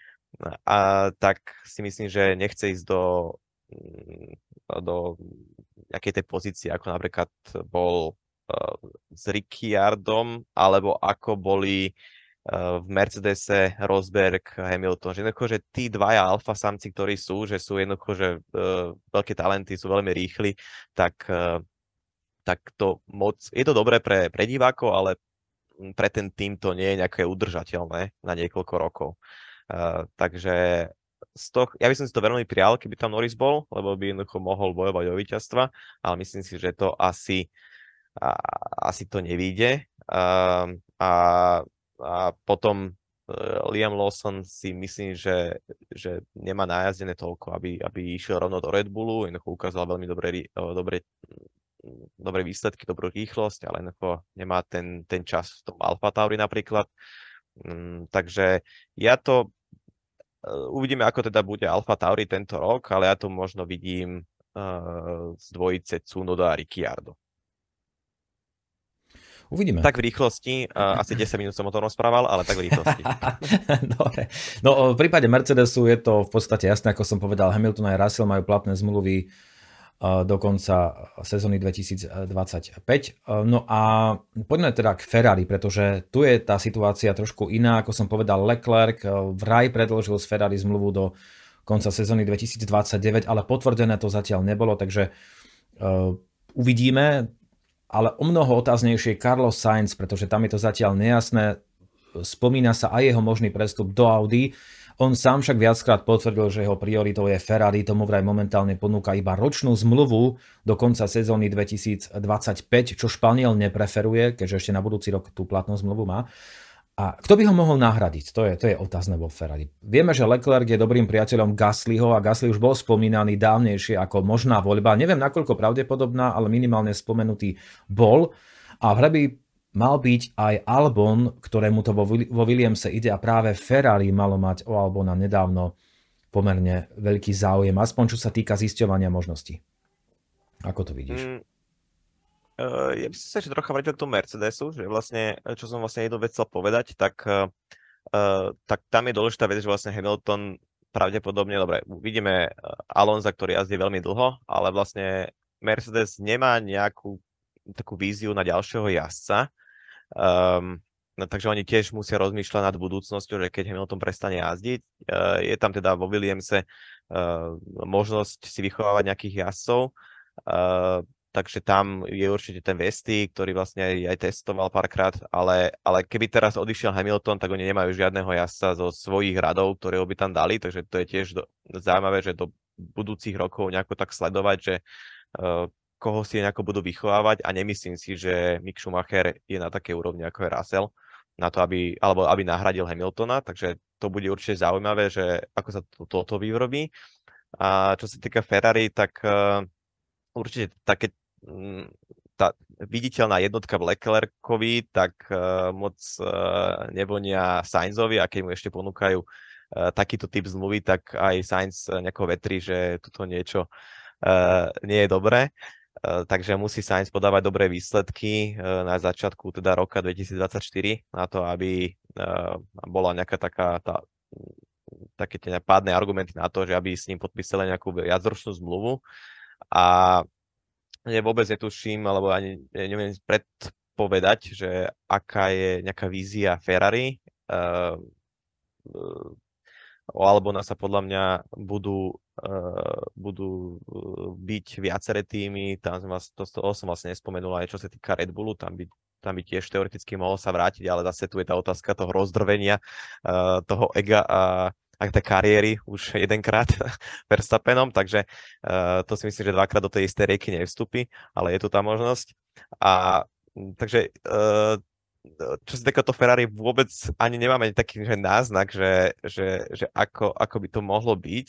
B: a tak si myslím, že nechce ísť do do nejakej tej pozície, ako napríklad bol uh, s Ricciardom, alebo ako boli uh, v Mercedese Rosberg, Hamilton. Že jednoducho, že tí dvaja alfa samci, ktorí sú, že sú jednoducho, že uh, veľké talenty, sú veľmi rýchli, tak, uh, tak to moc, je to dobré pre, pre divákov, ale pre ten tým to nie je nejaké udržateľné na niekoľko rokov. Uh, takže z toho, ja by som si to veľmi prijal, keby tam Norris bol, lebo by jednoducho mohol bojovať o víťazstva, ale myslím si, že to asi, a, asi to nevíde. A, a, a potom uh, Liam Lawson si myslím, že, že nemá najazdené toľko, aby, aby išiel rovno do Red Bullu, jednoducho ukázal veľmi dobré, dobré, dobré výsledky, dobrú rýchlosť, ale jednoducho nemá ten, ten čas v tom Alfa Tauri napríklad. Um, takže ja to uvidíme, ako teda bude Alfa Tauri tento rok, ale ja to možno vidím uh, z dvojice Tsunoda a Ricciardo.
A: Uvidíme.
B: Tak v rýchlosti, uh, asi desať minút som o tom rozprával, ale tak v rýchlosti.
A: Dobre. No v prípade Mercedesu je to v podstate jasné, ako som povedal, Hamilton a Russell majú platné zmluvy uh, do konca sezóny dvetisícdvadsaťpäť. Uh, no a poďme teda k Ferrari, pretože tu je tá situácia trošku iná, ako som povedal, Leclerc uh, vraj predĺžil z Ferrari zmluvu do konca sezóny dvetisícdvadsaťdeväť, ale potvrdené to zatiaľ nebolo, takže uh, uvidíme. Ale o mnoho otáznejšie Carlos Sainz, pretože tam je to zatiaľ nejasné. Spomína sa aj jeho možný prestup do Audi. On sám však viackrát potvrdil, že jeho prioritou je Ferrari, tomu vraj momentálne ponúka iba ročnú zmluvu do konca sezóny dvetisícdvadsaťpäť, čo Španiel nepreferuje, keďže ešte na budúci rok tú platnú zmluvu má. A kto by ho mohol nahradiť? To je, to je otázne vo Ferrari. Vieme, že Leclerc je dobrým priateľom Gaslyho a Gasly už bol spomínaný dávnejšie ako možná voľba. Neviem, nakoľko pravdepodobná, ale minimálne spomenutý bol. A v hre by mal byť aj Albon, ktorému to vo, vo Williamse ide, a práve Ferrari malo mať o Albona nedávno pomerne veľký záujem, aspoň čo sa týka zisťovania možností. Ako to vidíš? Mm.
B: Uh, ja by som sa ešte trocha vrátil k tomu Mercedesu, že vlastne, čo som vlastne jednu vec chcel povedať, tak, uh, tak tam je dôležitá vec, že vlastne Hamilton pravdepodobne, dobre, vidíme Alonza, ktorý jazdí veľmi dlho, ale vlastne Mercedes nemá nejakú takú víziu na ďalšieho jazdca, um, no, takže oni tiež musia rozmýšľať nad budúcnosťou, že keď Hamilton prestane jazdiť, uh, je tam teda vo Williamse uh, možnosť si vychovávať nejakých jazdcov, uh, takže tam je určite ten Vesty, ktorý vlastne aj, aj testoval párkrát, ale, ale keby teraz odišiel Hamilton, tak oni nemajú žiadneho jazdca zo svojich radov, ktorého by tam dali, takže to je tiež do, zaujímavé, že do budúcich rokov nejako tak sledovať, že uh, koho si nejako budú vychovávať, a nemyslím si, že Mick Schumacher je na takej úrovni ako je Russell, na to, aby, alebo aby nahradil Hamiltona, takže to bude určite zaujímavé, že ako sa to, toto vyrobí. A čo sa týka Ferrari, tak uh, určite také tá viditeľná jednotka v Leclercovi, tak uh, moc uh, nevonia Sainzovi, a keď mu ešte ponúkajú uh, takýto typ zmluvy, tak aj Sainz nejako vetrí, že toto niečo uh, nie je dobré. Uh, takže musí Sainz podávať dobré výsledky uh, na začiatku teda roka dvetisícdvadsaťštyri na to, aby uh, bola nejaká taká tá, také tie pádne argumenty na to, že aby s ním podpísali nejakú viacročnú zmluvu. A ja vôbec netuším, alebo ani neviem predpovedať, že aká je nejaká vízia Ferrari. Uh, uh, o Albona sa podľa mňa budú, uh, budú byť viaceré týmy, tam to, to som vlastne nespomenul aj čo sa týka Red Bullu, tam by, tam by tiež teoreticky mohol sa vrátiť, ale zase tu je tá otázka toho rozdrvenia, uh, toho ega a ak tej kariéry už jedenkrát Verstappenom, takže uh, to si myslím, že dvakrát do tej istej rieky nevstupí, ale je tu tá možnosť. A takže uh, čo sa týka to Ferrari, vôbec ani nemáme taký že náznak, že, že, že ako, ako by to mohlo byť.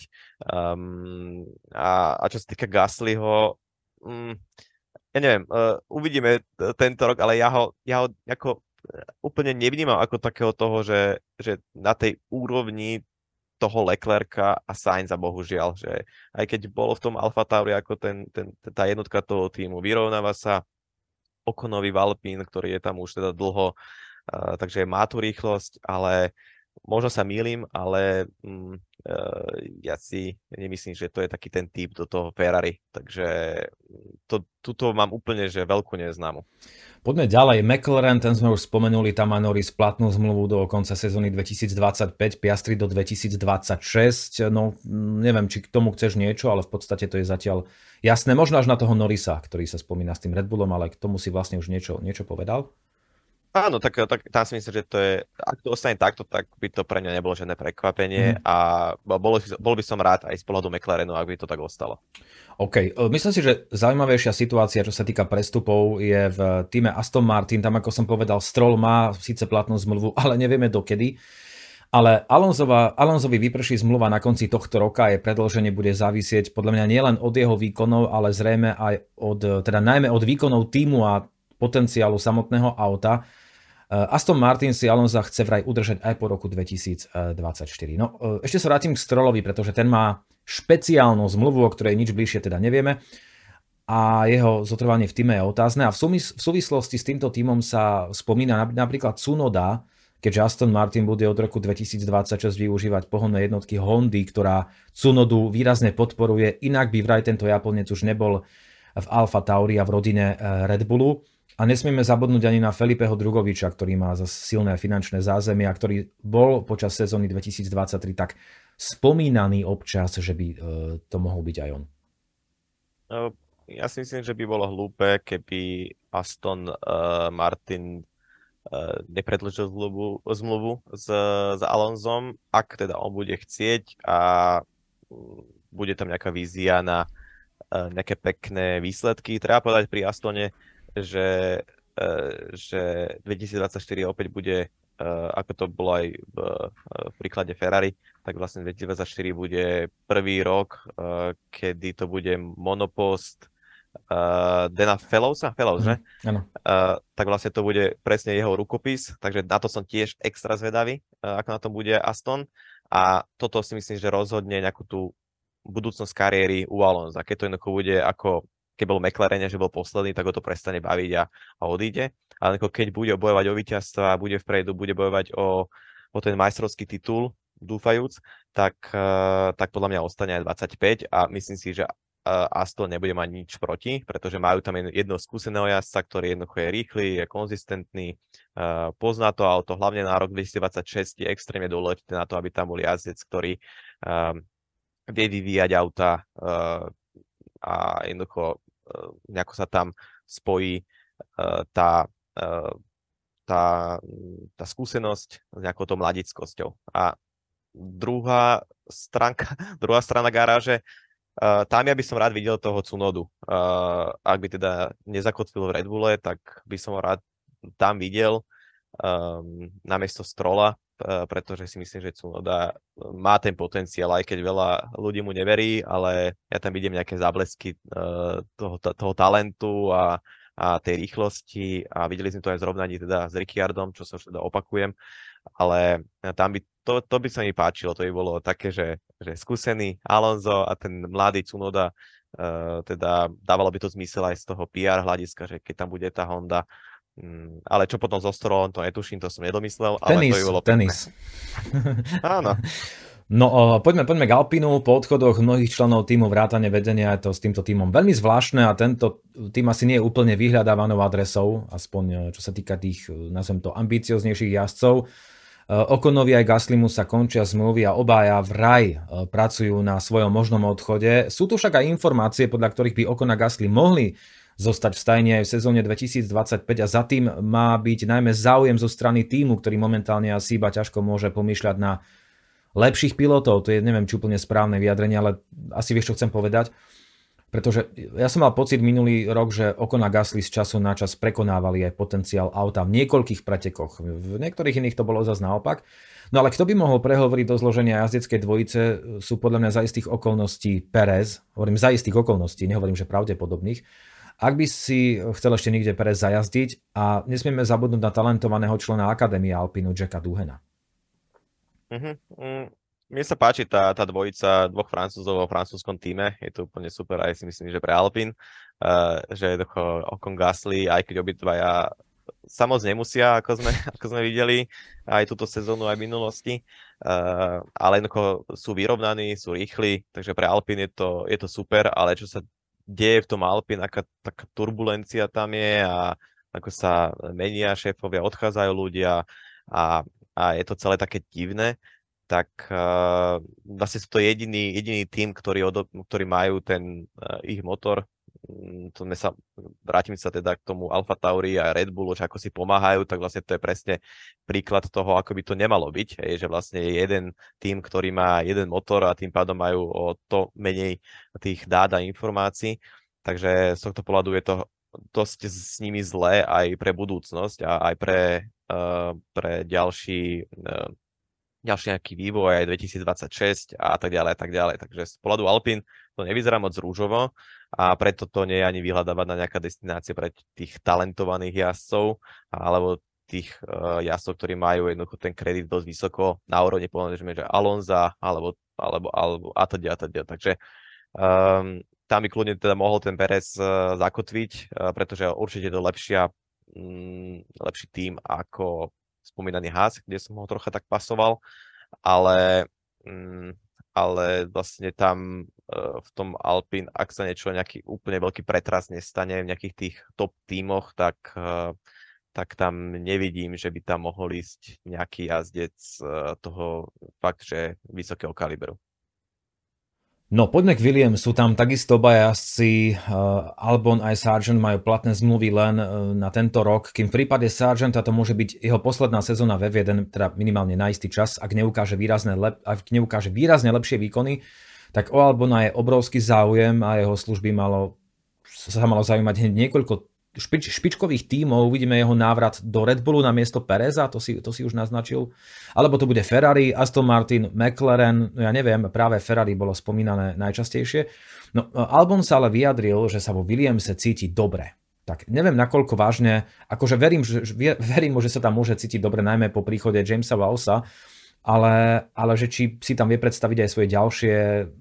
B: Um, a, a čo sa týka Gaslyho, um, ja neviem, uh, uvidíme tento rok, ale ja ho, ja ho ako úplne nevnímam ako takého toho, že, že na tej úrovni toho Leclerca a Sainza, bohužiaľ, že aj keď bolo v tom Alfa Tauri ako ten, ten, tá jednotka toho týmu, vyrovnáva sa Okonovi v Alpine, ktorý je tam už teda dlho, uh, takže má tú rýchlosť, ale možno sa mýlim, ale um, uh, ja si nemyslím, že to je taký ten typ do toho Ferrari, takže to, tuto mám úplne že veľkú neznámu.
A: Poďme ďalej. McLaren, ten sme už spomenuli, tam má Norris platnú zmluvu do konca sezóny dvetisícdvadsaťpäť, Piastri do dvetisícdvadsaťšesť. No, neviem, či k tomu chceš niečo, ale v podstate to je zatiaľ jasné. Možno až na toho Norrisa, ktorý sa spomína s tým Red Bullom, ale k tomu si vlastne už niečo, niečo povedal.
B: Áno, tak, tak tam si myslím, že to je, ak to ostane takto, tak by to pre mňa nebolo žiadne prekvapenie mm. a bol, bol by som rád aj z pohľadu McLarenu, ak by to tak ostalo. OK,
A: myslím si, že zaujímavejšia situácia, čo sa týka prestupov, je v týme Aston Martin. Tam, ako som povedal, Stroll má síce platnú zmluvu, ale nevieme dokedy. Ale Alonzova, Alonzovi vyprší zmluva na konci tohto roka a jej predĺženie bude závisieť podľa mňa nielen od jeho výkonov, ale zrejme aj od, teda najmä od výkonov týmu a potenciálu samotného auta. Aston Martin si Alonza chce vraj udržať aj po roku dvetisícdvadsaťštyri. No, ešte sa vrátim k Strollovi, pretože ten má špeciálnu zmluvu, o ktorej nič bližšie teda nevieme. a jeho zotrvanie v týme je otázne. A v, súmys- v súvislosti s týmto týmom sa spomína napríklad Tsunoda, keďže Aston Martin bude od roku dvetisícdvadsaťšesť využívať pohonné jednotky Hondy, ktorá Tsunodu výrazne podporuje. Inak by vraj tento Japonec už nebol v Alfa Tauri a v rodine Red Bullu. A nesmieme zabudnúť ani na Felipeho Drugoviča, ktorý má zase silné finančné zázemie a ktorý bol počas sezóny dvetisícdvadsaťtri tak spomínaný občas, že by to mohol byť aj on.
B: Ja si myslím, že by bolo hlúpe, keby Aston uh, Martin uh, nepredĺžil zmluvu, zmluvu s, s Alonsom, ak teda on bude chcieť a bude tam nejaká vízia na uh, nejaké pekné výsledky. Treba povedať pri Astone, že, uh, že dvetisícdvadsaťštyri opäť bude, uh, ako to bolo aj v, uh, v príklade Ferrari, tak vlastne dvetisícdvadsaťštyri bude prvý rok, uh, kedy to bude monopost uh, Dana Fellowsa, Fellows, mm, že?
A: Áno.
B: Uh, tak vlastne to bude presne jeho rukopis, takže na to som tiež extra zvedavý, uh, ako na tom bude Aston. A toto si myslím, že rozhodne nejakú tú budúcnosť kariéry u Alonsa. Keď to jednoducho bude ako keď bol v McLarene, že bol posledný, tak ho to prestane baviť a, a odíde. Ale keď bude bojovať o víťazstva, bude vpredu, bude bojovať o, o ten majstrovský titul, dúfajúc, tak, uh, tak podľa mňa ostane aj dvadsaťpäť a myslím si, že uh, Aston nebude mať nič proti, pretože majú tam jedno skúseného jazdca, ktorý jednoducho je rýchly, je konzistentný, uh, pozná to auto, hlavne na rok dvetisícdvadsaťšesť je extrémne dôležité na to, aby tam bol jazdec, ktorý um, vie vyvíjať auta uh, a jednoducho uh, nejako sa tam spojí uh, tá, uh, tá, tá skúsenosť s nejakou tou mladickosťou. A druhá stránka, druhá strana garáže, uh, tam ja by som rád videl toho Tsunodu. Uh, ak by teda nezakotvil v Red Bulle, tak by som ho rád tam videl um, namiesto Strolla, uh, pretože si myslím, že Tsunoda má ten potenciál, aj keď veľa ľudí mu neverí, ale ja tam vidím nejaké záblesky uh, toho, toho talentu a, a tej rýchlosti a videli sme to aj v zrovnaní teda s Ricciardom, čo sa už teda opakujem, ale tam by To, to by sa mi páčilo, to by bolo také, že, že skúsený Alonso a ten mladý Tsunoda, uh, teda dávalo by to zmysel aj z toho pé er hľadiska, že keď tam bude tá Honda, um, ale čo potom so Strollom, to netuším, to som nedomyslel, ale
A: tenis,
B: to by bolo
A: tenis.
B: Áno.
A: No uh, poďme, poďme k Alpinu. Po odchodoch mnohých členov týmu vrátane vedenia je to s týmto týmom veľmi zvláštne a tento tým asi nie je úplne vyhľadávanou adresou, aspoň čo sa týka tých, nazvem to, ambicioznejších jazdcov. Okonovi aj Gaslymu sa končia zmluvy a obaja vraj pracujú na svojom možnom odchode. Sú tu však aj informácie, podľa ktorých by Ocon a Gasly mohli zostať v stajni aj v sezóne dvetisícdvadsaťpäť a za tým má byť najmä záujem zo strany týmu, ktorý momentálne asi iba ťažko môže pomýšľať na lepších pilotov. To je, neviem, či úplne správne vyjadrenie, ale asi vieš, čo chcem povedať. Pretože ja som mal pocit minulý rok, že Ocon a Gasly z času na čas prekonávali aj potenciál auta v niekoľkých pretekoch. V niektorých iných to bolo zase naopak. No ale kto by mohol prehovoriť do zloženia jazdeckej dvojice, sú podľa mňa za istých okolností Perez. Hovorím za istých okolností, nehovorím, že pravdepodobných. Ak by si chcel ešte niekde Perez zajazdiť a nesmieme zabudnúť na talentovaného člena Akadémie Alpinu Jacka Duhena.
B: Mhm. Mm. Mne sa páči tá, tá dvojica dvoch Francúzov vo francúzskom týme. Je to úplne super aj si myslím, že pre Alpine, uh, že je to Ocon Gasly, aj keď obidvaja sa moc nemusia, ako sme, ako sme videli aj túto sezónu, aj v minulosti. Uh, ale jednoducho sú vyrovnaní, sú rýchli, takže pre Alpine je to, je to super, ale čo sa deje v tom Alpine, aká taká turbulencia tam je a ako sa menia šéfovia, odchádzajú ľudia a, a je to celé také divné, tak uh, vlastne sú to jediný, jediný tým, ktorý, odo, ktorý majú ten uh, ich motor. To sme sa, vrátim sa teda k tomu Alfa Tauri a Red Bullu, že ako si pomáhajú, tak vlastne to je presne príklad toho, ako by to nemalo byť. Hej, že vlastne je jeden tým, ktorý má jeden motor a tým pádom majú o to menej tých dát a informácií. Takže z tohto pohľadu je to dosť s nimi zlé aj pre budúcnosť a aj pre, uh, pre ďalší uh, ďalší nejaký vývoj aj dvetisícdvadsaťšesť a tak ďalej a tak ďalej. Takže z pohľadu Alpine to nevyzerá moc rúžovo a preto to nie je ani vyhľadávaná nejaká destinácia pre tých talentovaných jazdcov alebo tých uh, jazdcov, ktorí majú jednoducho ten kredit dosť vysoko na úrovni, povedzme, že Alonza alebo, alebo, alebo a teda a teda. Takže um, tam by kľudne teda mohol ten Perez uh, zakotviť, uh, pretože určite je to lepšia, um, lepší tím ako spomínaný Haas, kde som ho trocha tak pasoval, ale, um, ale vlastne tam uh, v tom Alpine, ak sa niečo, nejaký úplne veľký pretras nestane v nejakých tých top tímoch, tak, uh, tak tam nevidím, že by tam mohol ísť nejaký jazdec uh, toho fakt, že vysokého kalibru.
A: No poďme k Williamsu, tam takisto obaja jazdci, uh, Albon aj Sargent majú platné zmluvy len uh, na tento rok, kým v prípade Sargenta to môže byť jeho posledná sezóna ve F jeden, teda minimálne na istý čas, ak neukáže výrazne, lep, ak neukáže výrazne lepšie výkony, tak o Albona je obrovský záujem a jeho služby malo, sa malo zaujímať hneď niekoľko špič, špičkových tímov. Uvidíme jeho návrat do Red Bullu na miesto Pereza, to si, to si už naznačil. Alebo to bude Ferrari, Aston Martin, McLaren, ja neviem, práve Ferrari bolo spomínané najčastejšie. No, Albon sa ale vyjadril, že sa vo Williamse cíti dobre. Tak neviem, nakoľko vážne, akože verím, že, verím mu, že sa tam môže cítiť dobre, najmä po príchode Jamesa Vowsa, ale, ale že či si tam vie predstaviť aj svoje ďalšie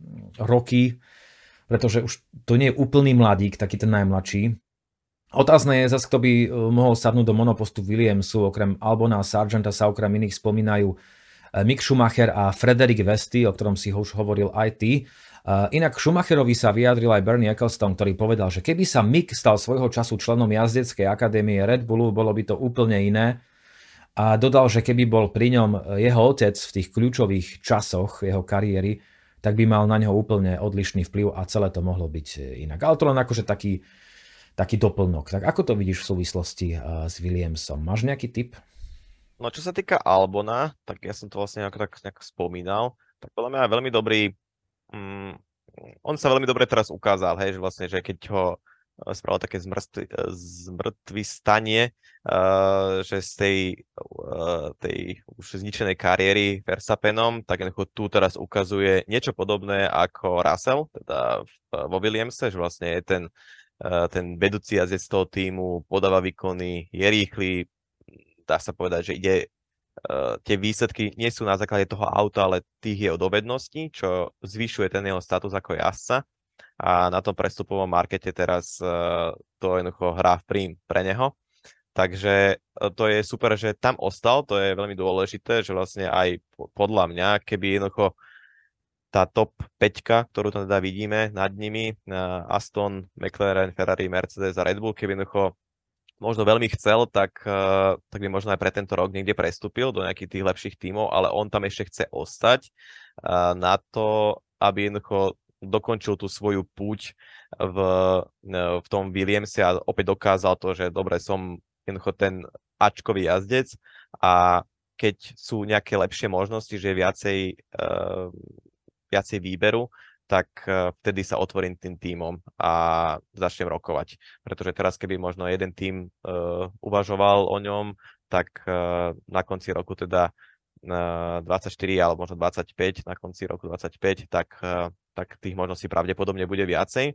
A: roky, pretože už to nie je úplný mladík, taký ten najmladší. Otázne je zase, kto by mohol sadnúť do monopostu Williamsu. Okrem Albona a Sargenta sa okrem iných spomínajú Mick Schumacher a Frederick Vesti, o ktorom si už hovoril aj ty. Inak Schumacherovi sa vyjadril aj Bernie Ecclestone, ktorý povedal, že keby sa Mick stal svojho času členom jazdeckej akadémie Red Bullu, bolo by to úplne iné. A dodal, že keby bol pri ňom jeho otec v tých kľúčových časoch jeho kariéry, tak by mal na neho úplne odlišný vplyv a celé to mohlo byť inak. Ale to len akože taký taký doplnok. Tak ako to vidíš v súvislosti uh, s Williamsom? Máš nejaký tip?
B: No čo sa týka Albona, tak ja som to vlastne nejako tak nejak spomínal, tak podľa mňa je veľmi dobrý, um, on sa veľmi dobre teraz ukázal, hej, že vlastne, že keď ho spravil také zmrtvi, zmrtvý stanie, uh, že z tej, uh, tej už zničenej kariéry Verstappenom, tak tu teraz ukazuje niečo podobné ako Russell, teda v, vo Williamse, že vlastne je ten ten vedúci jazdec toho týmu, podáva výkony, je rýchly, dá sa povedať, že ide, uh, tie výsledky nie sú na základe toho auta, ale tých jeho dovedností, čo zvyšuje ten jeho status ako jazdca. A na tom prestupovom markete teraz uh, to jednoducho hrá v prím pre neho. Takže to je super, že tam ostal, to je veľmi dôležité, že vlastne aj podľa mňa, keby jednoducho tá top päťka, ktorú tam teda vidíme nad nimi, Aston, McLaren, Ferrari, Mercedes a Red Bull, keby jednoducho možno veľmi chcel, tak, tak by možno aj pre tento rok niekde prestúpil do nejakých tých lepších tímov, ale on tam ešte chce ostať na to, aby jednoducho dokončil tú svoju púť v, v tom Williamse a opäť dokázal to, že dobre, som jednoducho ten ačkový jazdec a keď sú nejaké lepšie možnosti, že viacej uh, viacej výberu, tak vtedy sa otvorím tým tímom a začnem rokovať. Pretože teraz, keby možno jeden tím uh, uvažoval o ňom, tak uh, na konci roku teda uh, dvadsaťštyri alebo možno dvadsaťpäť, na konci roku dvadsaťpäť, tak, uh, tak tých možností pravdepodobne bude viacej.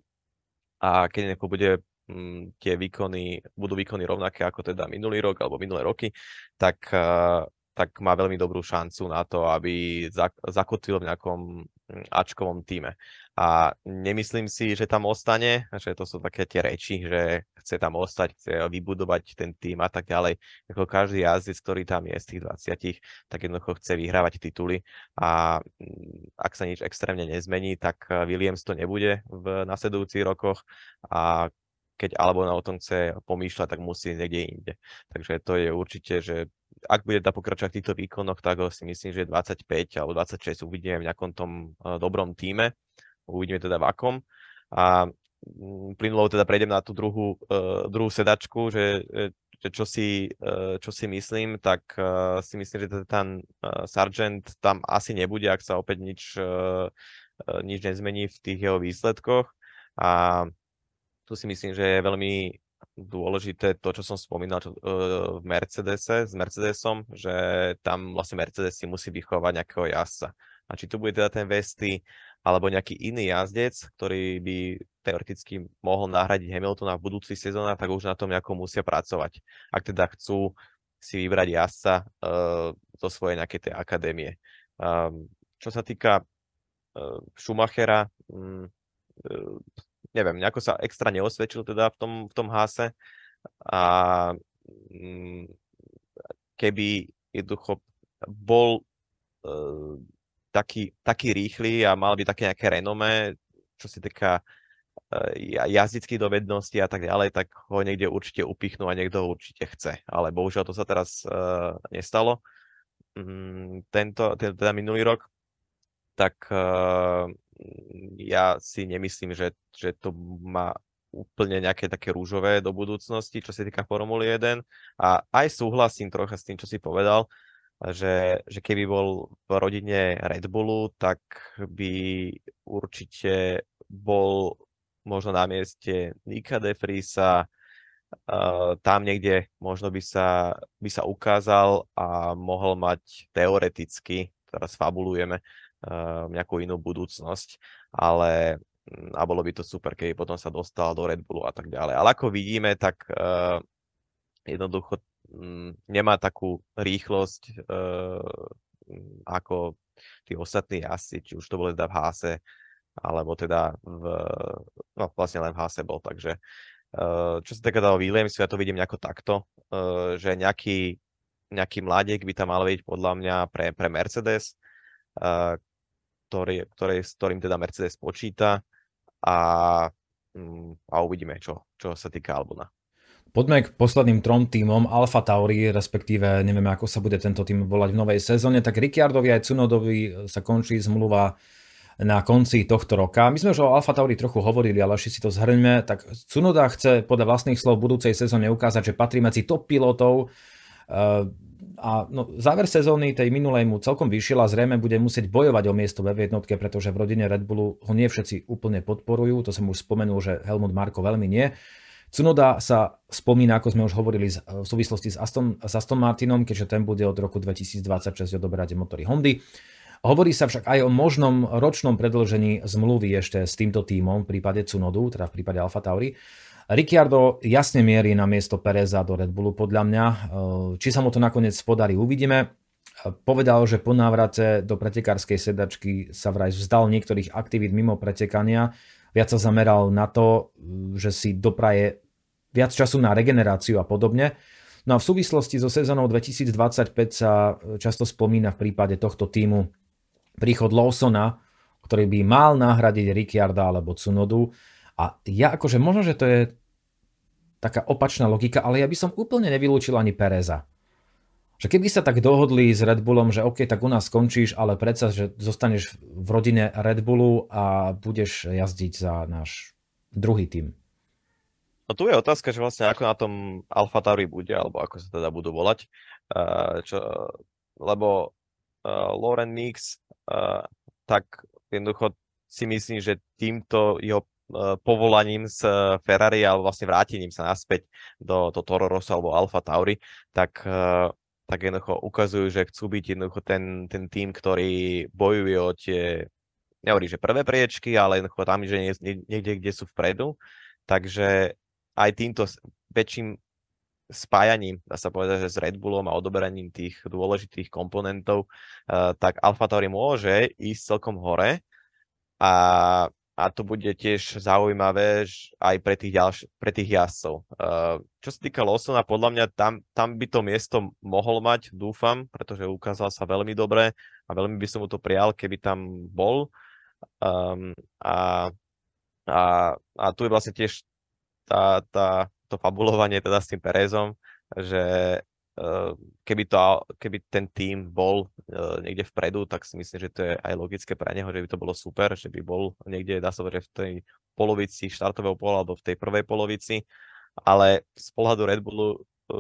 B: A keď nejako bude um, tie výkony, budú výkony rovnaké ako teda minulý rok alebo minulé roky, tak uh, tak má veľmi dobrú šancu na to, aby zakotvil v nejakom ačkovom týme. A nemyslím si, že tam ostane, že to sú také tie reči, že chce tam ostať, chce vybudovať ten tým a tak ďalej. Ako každý jazdec, ktorý tam je z tých dvadsiatich, tak jednoducho chce vyhrávať tituly a ak sa nič extrémne nezmení, tak Williams to nebude v nasledujúcich rokoch a keď Albon o tom chce pomýšľať, tak musí niekde inde. Takže to je určite, že ak bude pokračovať v týchto výkonoch, tak si myslím, že dvadsaťpäť alebo dvadsaťšesť uvidíme v nejakom tom dobrom tíme. Uvidíme teda v akom. A plynulo teda prejdem na tú druhú, uh, druhú sedačku, že, že čo, si, uh, čo si myslím, tak uh, si myslím, že teda ten uh, Sargent tam asi nebude, ak sa opäť nič, uh, nič nezmení v tých jeho výsledkoch. A tu si myslím, že je veľmi dôležité to, čo som spomínal čo, uh, v Mercedese, s Mercedesom, že tam vlastne Mercedes si musí vychovať nejakého jazdca. A či to bude teda ten Vesti, alebo nejaký iný jazdec, ktorý by teoreticky mohol nahradiť Hamiltona v budúcich sezónach, tak už na tom nejako musia pracovať. Ak teda chcú si vybrať jazdca uh, zo svojej nejakej tej akadémie. Um, čo sa týka uh, Schumachera, um, uh, neviem, nejako sa extra neosvedčil teda v tom, v tom Haase a mm, keby jednoducho bol uh, taký, taký rýchly a mal by také nejaké renomé, čo sa týka uh, jazdických dovedností a tak ďalej, tak ho niekde určite upichnú a niekto ho určite chce. Ale bohužiaľ to sa teraz uh, nestalo. Mm, tento, teda minulý rok, tak uh, ja si nemyslím, že, že to má úplne nejaké také rúžové do budúcnosti, čo sa týka Formuly jeden. A aj súhlasím trocha s tým, čo si povedal, že, že keby bol v rodine Red Bullu, tak by určite bol možno na mieste Nika de Vriesa, uh, tam niekde možno by sa, by sa ukázal a mohol mať teoreticky, teraz fabulujeme, uh, nejakú inú budúcnosť, ale a bolo by to super, keby potom sa dostal do Red Bullu a tak ďalej. Ale ako vidíme, tak uh, jednoducho um, nemá takú rýchlosť uh, ako tí ostatní asi, či už to bolo teda v Haase, alebo teda v, no vlastne len v Haase bol, takže uh, čo sa týka toho Williamsu, ja to vidím nejako takto, uh, že nejaký, nejaký mladík by tam mal byť podľa mňa pre, pre Mercedes, uh, ktorý, ktorý, s ktorým teda Mercedes počíta, a, a uvidíme, čo, čo sa týka Albona.
A: Poďme k posledným trom tímom. Alfa Tauri, respektíve nevieme, ako sa bude tento tým volať v novej sezóne, tak Ricciardovi aj Tsunodovi sa končí zmluva na konci tohto roka. My sme už o Alfa Tauri trochu hovorili, ale ešte si to zhrňme. Tak Tsunoda chce podľa vlastných slov v budúcej sezóne ukázať, že patrí medzi top pilotov. A no, záver sezóny tej minulej mu celkom vyšiel a zrejme bude musieť bojovať o miesto ve jednotke, pretože v rodine Red Bullu ho nie všetci úplne podporujú. To som už spomenul, že Helmut Marko veľmi nie. Tsunoda sa spomína, ako sme už hovorili v súvislosti s Aston, s Aston Martinom, keďže ten bude od roku dvetisícdvadsaťšesť odoberať motory Hondy. Hovorí sa však aj o možnom ročnom predĺžení zmluvy ešte s týmto tímom v prípade Tsunodu, teda v prípade Alfa Tauri. Ricciardo jasne mierí na miesto Pereza do Red Bullu podľa mňa. Či sa mu to nakoniec podarí, uvidíme. Povedal, že po návrate do pretekárskej sedačky sa vraj vzdal niektorých aktivít mimo pretekania. Viac sa zameral na to, že si dopraje viac času na regeneráciu a podobne. No a v súvislosti so sezónou dvetisícdvadsaťpäť sa často spomína v prípade tohto tímu príchod Lawsona, ktorý by mal nahradiť Ricciarda alebo Tsunodu. A ja akože možno, že to je taká opačná logika, ale ja by som úplne nevylúčil ani Pereza. Že keby sa tak dohodli s Red Bullom, že OK, tak u nás skončíš, ale predsa, že zostaneš v rodine Red Bullu a budeš jazdiť za náš druhý tím.
B: No tu je otázka, že vlastne ako na tom Alfa Tauri bude, alebo ako sa teda budú volať. Uh, čo, lebo uh, Lauren Meeks, uh, tak jednoducho si myslím, že týmto jeho povolaním s Ferrari alebo vlastne vrátením sa naspäť do, do Toro Rosso alebo Alfa Tauri, tak, tak jednoducho ukazujú, že chcú byť jednoducho ten, ten tým, ktorý bojuje o tie, nehovorím, že prvé priečky, ale jednoducho tam, že nie, niekde, kde sú vpredu. Takže aj týmto väčším spájaním, dá sa povedať, že s Red Bullom a odoberaním tých dôležitých komponentov, tak Alfa Tauri môže ísť celkom hore a A to bude tiež zaujímavé aj pre tých, ďalš- pre tých jazdcov. Uh, čo sa týka Lawsona, podľa mňa tam, tam by to miesto mohol mať, dúfam, pretože ukázal sa veľmi dobre a veľmi by som mu to prijal, keby tam bol. Um, a, a, a tu je vlastne tiež tá, tá, to fabulovanie teda s tým Perezom, že keby, to, keby ten tím bol niekde vpredu, tak si myslím, že to je aj logické pre neho, že by to bolo super, že by bol niekde, dá sa povedať, v tej polovici štartového pola alebo v tej prvej polovici, ale z pohľadu Red Bullu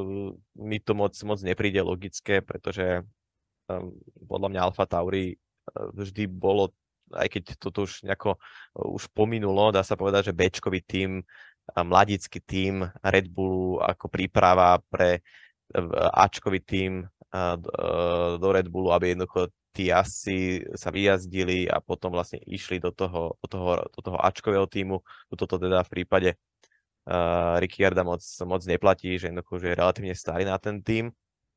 B: mi to moc, moc nepríde logické, pretože podľa mňa Alfa Tauri vždy bolo, aj keď toto už nejako už pominulo, dá sa povedať, že béčkový tím, mladícky tím Red Bullu ako príprava pre Ačkový tím do Red Bullu, aby jednoducho tí asi sa vyjazdili a potom vlastne išli do toho, do toho, do toho Ačkového tímu. Toto teda v prípade uh, Ricciarda moc, moc neplatí, že jednoducho že je relatívne starý na ten tím,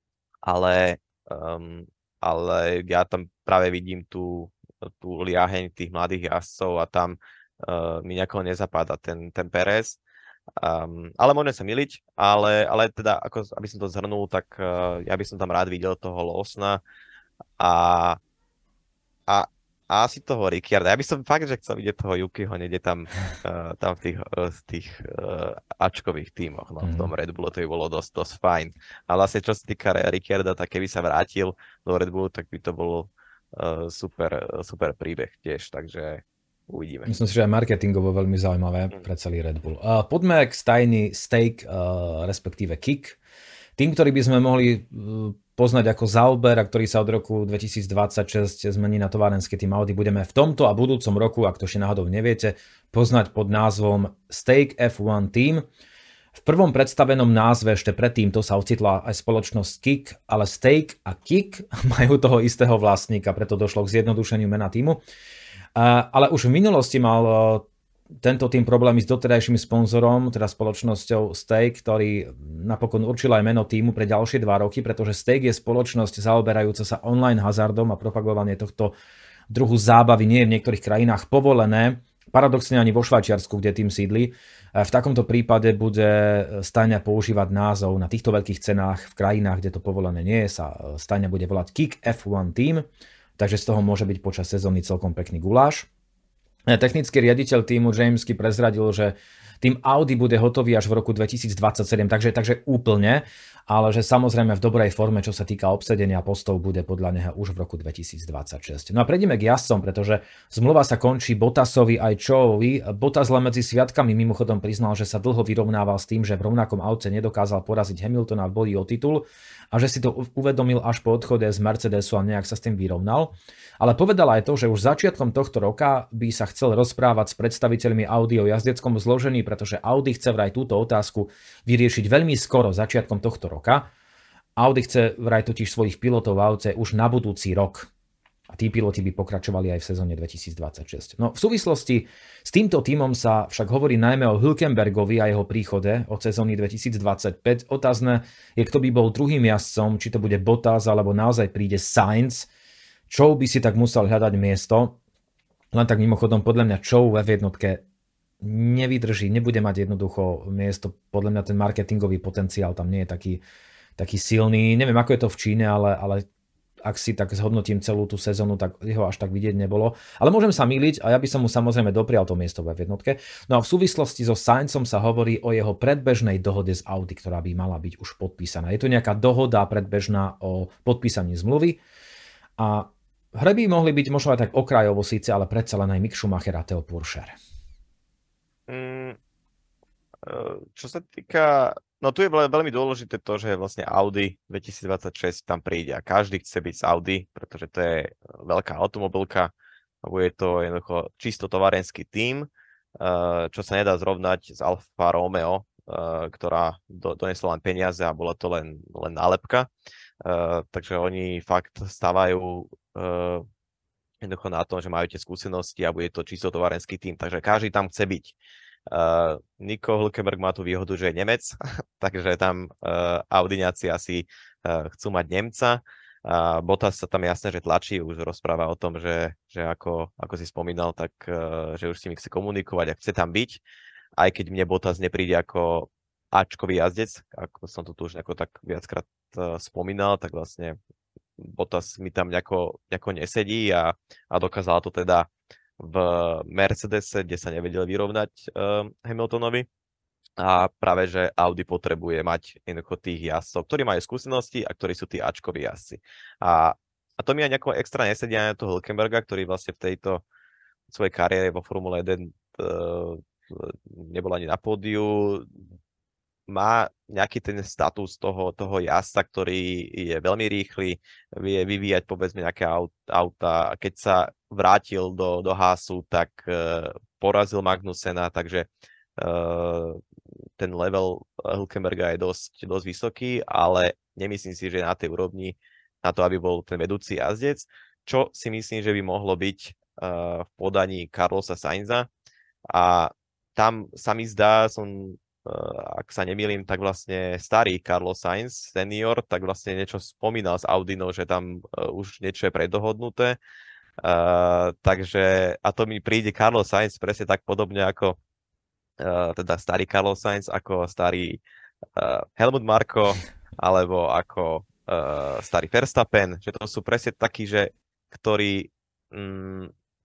B: ale, um, ale ja tam práve vidím tú, tú liaheň tých mladých jazdcov a tam uh, mi nejako nezapáda ten, ten Perez. Um, ale môžem sa miliť, ale, ale teda, ako, aby som to zhrnul, tak uh, ja by som tam rád videl toho Lawsona a, a, a asi toho Ricciarda. Ja by som fakt, že chcel vidieť toho Yukiho, niekde tam, uh, tam v tých, uh, v tých uh, ačkových tímoch, no, mm-hmm. v tom Red Bullu to by bolo dosť, dosť fajn. A vlastne, čo sa týka Ricciarda, tak keby sa vrátil do Red Bullu, tak by to bolo uh, super, super príbeh tiež, takže uvidíme.
A: Myslím si, že aj marketingovo veľmi zaujímavé pre celý Red Bull. Uh, poďme k stajni Stake, uh, respektíve Kick. Tým, ktorý by sme mohli uh, poznať ako Sauber, a ktorý sa od roku dvetisícdvadsaťšesť zmení na továrenský tým Audi, budeme v tomto a budúcom roku, ak to ešte náhodou neviete, poznať pod názvom Stake ef jeden Team. V prvom predstavenom názve ešte predtým to sa ocitla aj spoločnosť Kick, ale Stake a Kick majú toho istého vlastníka, preto došlo k zjednodušeniu mena týmu. Ale už v minulosti mal tento tým problémy s doterajším sponzorom, teda spoločnosťou Stake, ktorý napokon určil aj meno týmu pre ďalšie dva roky, pretože Stake je spoločnosť zaoberajúca sa online hazardom a propagovanie tohto druhu zábavy nie je v niektorých krajinách povolené, paradoxne ani vo Švajčiarsku, kde tým sídli. V takomto prípade bude stajňa používať názov na týchto veľkých cenách v krajinách, kde to povolené nie je, sa stajňa bude volať Kick ef jeden Team. Takže z toho môže byť počas sezóny celkom pekný guláš. Technický riaditeľ týmu James Key prezradil, že tým Audi bude hotový až v roku dvetisícdvadsaťsedem, takže, takže úplne, ale že samozrejme v dobrej forme, čo sa týka obsadenia postov, bude podľa neho už v roku dvetisícdvadsaťšesť. No a prejdeme k jazdcom, pretože zmluva sa končí Bottasovi aj Zhouovi. Bottas len medzi sviatkami mimochodom priznal, že sa dlho vyrovnával s tým, že v rovnakom aute nedokázal poraziť Hamiltona v boji o titul a že si to uvedomil až po odchode z Mercedesu a nejak sa s tým vyrovnal. Ale povedal aj to, že už začiatkom tohto roka by sa chcel rozprávať s predstaviteľmi Audi o jazdeckom zložení, pretože Audi chce vraj túto otázku vyriešiť veľmi skoro, začiatkom tohto roka. Audi chce vraj totiž svojich pilotov v aute už na budúci rok. A tí piloti by pokračovali aj v sezóne dvetisícdvadsaťšesť. No v súvislosti s týmto tímom sa však hovorí najmä o Hülkenbergovi a jeho príchode od sezóny dvetisícdvadsaťpäť. Otázne je, kto by bol druhým jazdcom, či to bude Bottas, alebo naozaj príde Sainz. Zhou by si tak musel hľadať miesto. Len tak mimochodom, podľa mňa Zhou v ef jednotke nevydrží, nebude mať jednoducho miesto. Podľa mňa ten marketingový potenciál tam nie je taký, taký silný. Neviem, ako je to v Číne, ale, ale ak si tak zhodnotím celú tú sezónu, tak jeho až tak vidieť nebolo. Ale môžem sa myliť a ja by som mu samozrejme doprial to miesto v ef jednotke. No a v súvislosti so Sainzom sa hovorí o jeho predbežnej dohode z Audi, ktorá by mala byť už podpísaná. Je to nejaká dohoda predbežná o podpísaní zmluvy a hre by mohli byť možno aj tak okrajovo síce, ale predsa len aj Mick Schumacher a Theo Pourchaire.
B: Mm, čo sa týka... No tu je veľmi dôležité to, že vlastne Audi dvetisícdvadsaťšesť tam príde a každý chce byť z Audi, pretože to je veľká automobilka a bude to jednoducho čisto továrenský tím, čo sa nedá zrovnať s Alfa Romeo, ktorá donesla len peniaze a bola to len, len nálepka. Takže oni fakt stávajú jednoducho na tom, že majú tie skúsenosti a bude to čisto továrenský tím, takže každý tam chce byť. Uh, Nico Hülkenberg má tú výhodu, že je Nemec, takže tam uh, Audiňáci asi uh, chcú mať Nemca. Uh, Bottas sa tam jasne, že tlačí, už rozpráva o tom, že, že ako, ako si spomínal, tak uh, že už s nimi chce komunikovať a chce tam byť. Aj keď mne Bottas nepríde ako Ačkový jazdec, ako som to tu už nejako tak viackrát uh, spomínal, tak vlastne Bottas mi tam nejako, nejako nesedí a, a dokázala to teda v Mercedese, kde sa nevedel vyrovnať uh, Hamiltonovi. A práve, že Audi potrebuje mať jednoducho tých jazdcov, ktorí majú skúsenosti a ktorí sú tí Ačkoví jazdci. A, a to mi aj nejako extra nesedí na toho Hülkenberga, ktorý vlastne v tejto svojej kariére vo Formule jeden uh, nebol ani na pódiu. Má nejaký ten status toho, toho jazdca, ktorý je veľmi rýchly, vie vyvíjať povedzme nejaké auta. Keď sa vrátil do, do Haasu, tak uh, porazil Magnusena, takže uh, ten level Hülkenberga je dosť, dosť vysoký, ale nemyslím si, že na tej úrovni na to, aby bol ten vedúci jazdec, čo si myslím, že by mohlo byť uh, v podaní Carlosa Sainza. A tam sa mi zdá, som ak sa nemýlim, tak vlastne starý Carlos Sainz, senior, tak vlastne niečo spomínal s Audinou, že tam už niečo je predohodnuté Uh, takže, a to mi príde Carlos Sainz presne tak podobne ako uh, teda starý Carlos Sainz, ako starý uh, Helmut Marko, alebo ako uh, starý Verstappen, že to sú presne takí, že ktorí mm,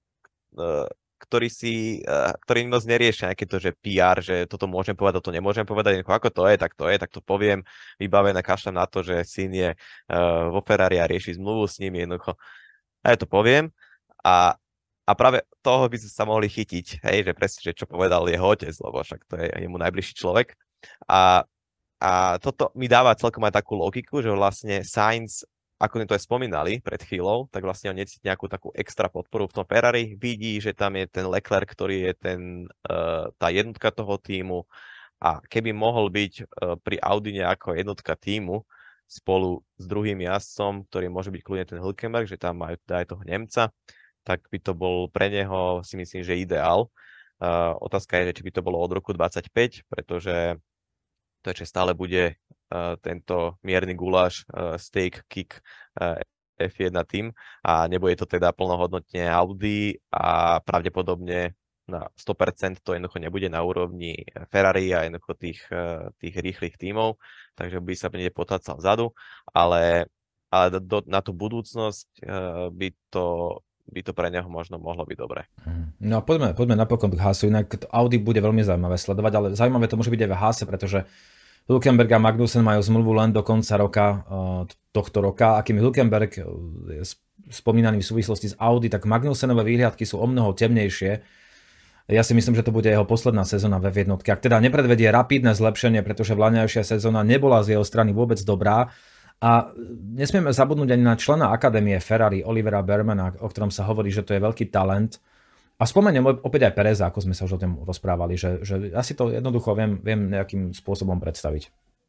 B: uh, ktorí si, uh, ktorí moc neriešia nejaké to, že pé er, že toto môžem povedať, toto nemôžem povedať, ako to je, tak to je, tak to poviem, vybavené, kašľam na to, že syn je uh, vo Ferrari a rieši zmluvu s ním, jednoducho. A ja to poviem a, a práve toho by sme sa mohli chytiť, hej, že presne, že čo povedal jeho otec, lebo však to je jemu najbližší človek. A, a toto mi dáva celkom aj takú logiku, že vlastne Sainz, ako sme to aj spomínali pred chvíľou, tak vlastne on necíti nejakú takú extra podporu v tom Ferrari, vidí, že tam je ten Leclerc, ktorý je ten, uh, tá jednotka toho tímu a keby mohol byť uh, pri Audi ako jednotka tímu, spolu s druhým jazdcom, ktorý môže byť kľudne ten Hülkenberg, že tam majú teda aj toho Nemca, tak by to bol pre neho, si myslím, že ideál. Uh, otázka je, že či by to bolo od roku dvadsaťpäť, pretože to ešte stále bude uh, tento mierny guláš, uh, steak kick uh, ef jeden tým a nebude to teda plnohodnotne Audi a pravdepodobne na sto percent to jednoducho nebude na úrovni Ferrari a jednoducho tých, tých rýchlych tímov, takže by sa niekde potácal vzadu, ale, ale do, na tú budúcnosť by to, by to pre neho možno mohlo byť dobré.
A: No a poďme, poďme napokon k Haasu, inak Audi bude veľmi zaujímavé sledovať, ale zaujímavé to môže byť aj v Haase, pretože Hülkenberg a Magnussen majú zmluvu len do konca roka, tohto roka, a kým Hülkenberg je spomínaný v súvislosti s Audi, tak Magnussenové výhliadky sú o mnoho temnejšie. Ja si myslím, že to bude jeho posledná sezóna ve ef jeden. Ak teda nepredvedie rapidné zlepšenie, pretože vlaňajšia sezóna nebola z jeho strany vôbec dobrá. A nesmieme zabudnúť ani na člena akadémie Ferrari, Olivera Bermana, o ktorom sa hovorí, že to je veľký talent. A spomeniem opäť aj Pereza, ako sme sa už o tom rozprávali, že, že asi to jednoducho viem, viem nejakým spôsobom predstaviť.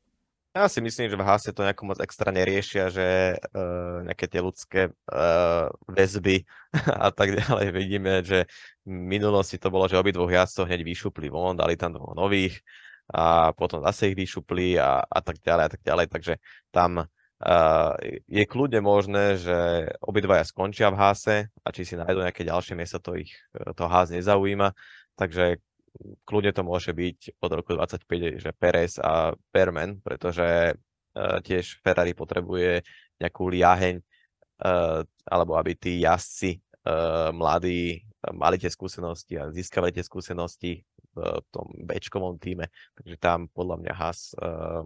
B: Ja si myslím, že v Haase to nejako moc extra neriešia, že uh, nejaké tie ľudské uh, väzby a tak ďalej. Vidíme, že v minulosti to bolo, že obidvoch jazdcov hneď vyšupli von, dali tam dvoch nových a potom zase ich vyšupli a, a tak ďalej a tak ďalej. Takže tam uh, je kľudne možné, že obidvaja skončia v Haase a či si nájdú nejaké ďalšie miesto, to ich to Haas nezaujíma. Takže kľudne to môže byť od roku dvadsaťpäť, že Perez a Berman, pretože uh, tiež Ferrari potrebuje nejakú liaheň, uh, alebo aby tí jazdci uh, mladí mali tie skúsenosti a získavali tie skúsenosti v tom béčkovom týme. Takže tam podľa mňa Haas, uh,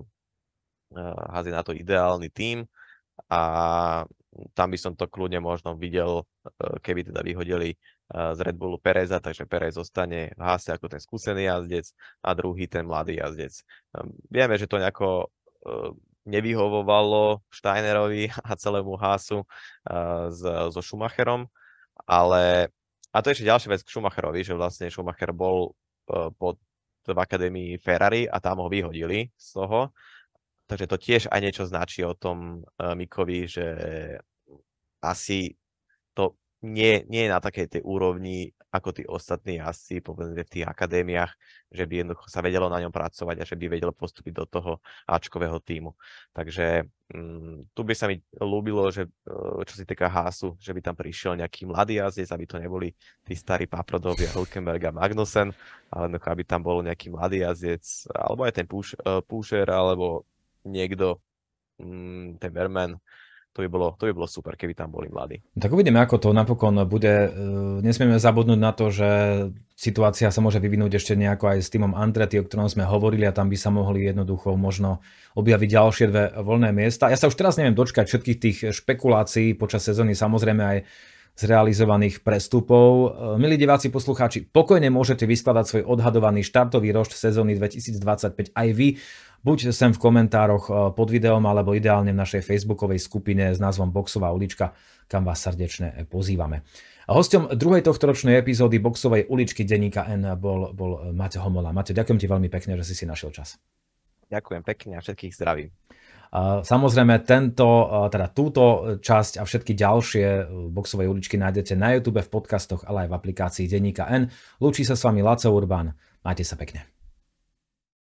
B: uh, Haas je na to ideálny tím a tam by som to kľudne možno videl, uh, keby teda vyhodili z Red Bullu Pereza, takže Perez zostane v Haase ako ten skúsený jazdec a druhý ten mladý jazdec. Vieme, že to nejako nevyhovovalo Steinerovi a celému Haasu so Schumacherom, ale a to je ešte ďalšia vec k Schumacherovi, že vlastne Schumacher bol pod, v akadémii Ferrari a tam ho vyhodili z toho, takže to tiež aj niečo značí o tom Mikovi, že asi to Nie, nie je na takej tej úrovni ako tí ostatní jazdci, povedzme v tých akadémiách, že by jednoducho sa vedelo na ňom pracovať a že by vedelo postúpiť do toho áčkového tímu. Takže um, tu by sa mi ľúbilo, že čo sa týka Haasu, že by tam prišiel nejaký mladý jazdec, aby to neboli tí starí Paprodovia, Hülkenberg a Magnussen, ale aby tam bol nejaký mladý jazdec, alebo aj ten Pusher, alebo niekto, um, ten Berman. To by, bolo, to by bolo super, keby tam boli mladí.
A: Tak uvidíme, ako to napokon bude. Nesmieme zabudnúť na to, že situácia sa môže vyvinúť ešte nejako aj s týmom Andretti, o ktorom sme hovorili, a tam by sa mohli jednoducho možno objaviť ďalšie dve voľné miesta. Ja sa už teraz neviem dočkať všetkých tých špekulácií počas sezóny, samozrejme aj zrealizovaných prestupov. Milí diváci, poslucháči, pokojne môžete vyskladať svoj odhadovaný štartový rošt sezóny dvetisícdvadsaťpäť aj vy. Buď sem v komentároch pod videom, alebo ideálne v našej facebookovej skupine s názvom Boxová ulička, kam vás srdečne pozývame. A hosťom druhej tohtoročnej epizódy Boxovej uličky denníka N bol, bol Maťo Homola. Maťo, ďakujem ti veľmi pekne, že si si našiel čas.
B: Ďakujem pekne a všetkých zdravím.
A: Samozrejme, tento, teda túto časť a všetky ďalšie Boxovej uličky nájdete na YouTube, v podcastoch, ale aj v aplikácii denníka N. Lúči sa s vami Laco Urban. Majte sa pekne.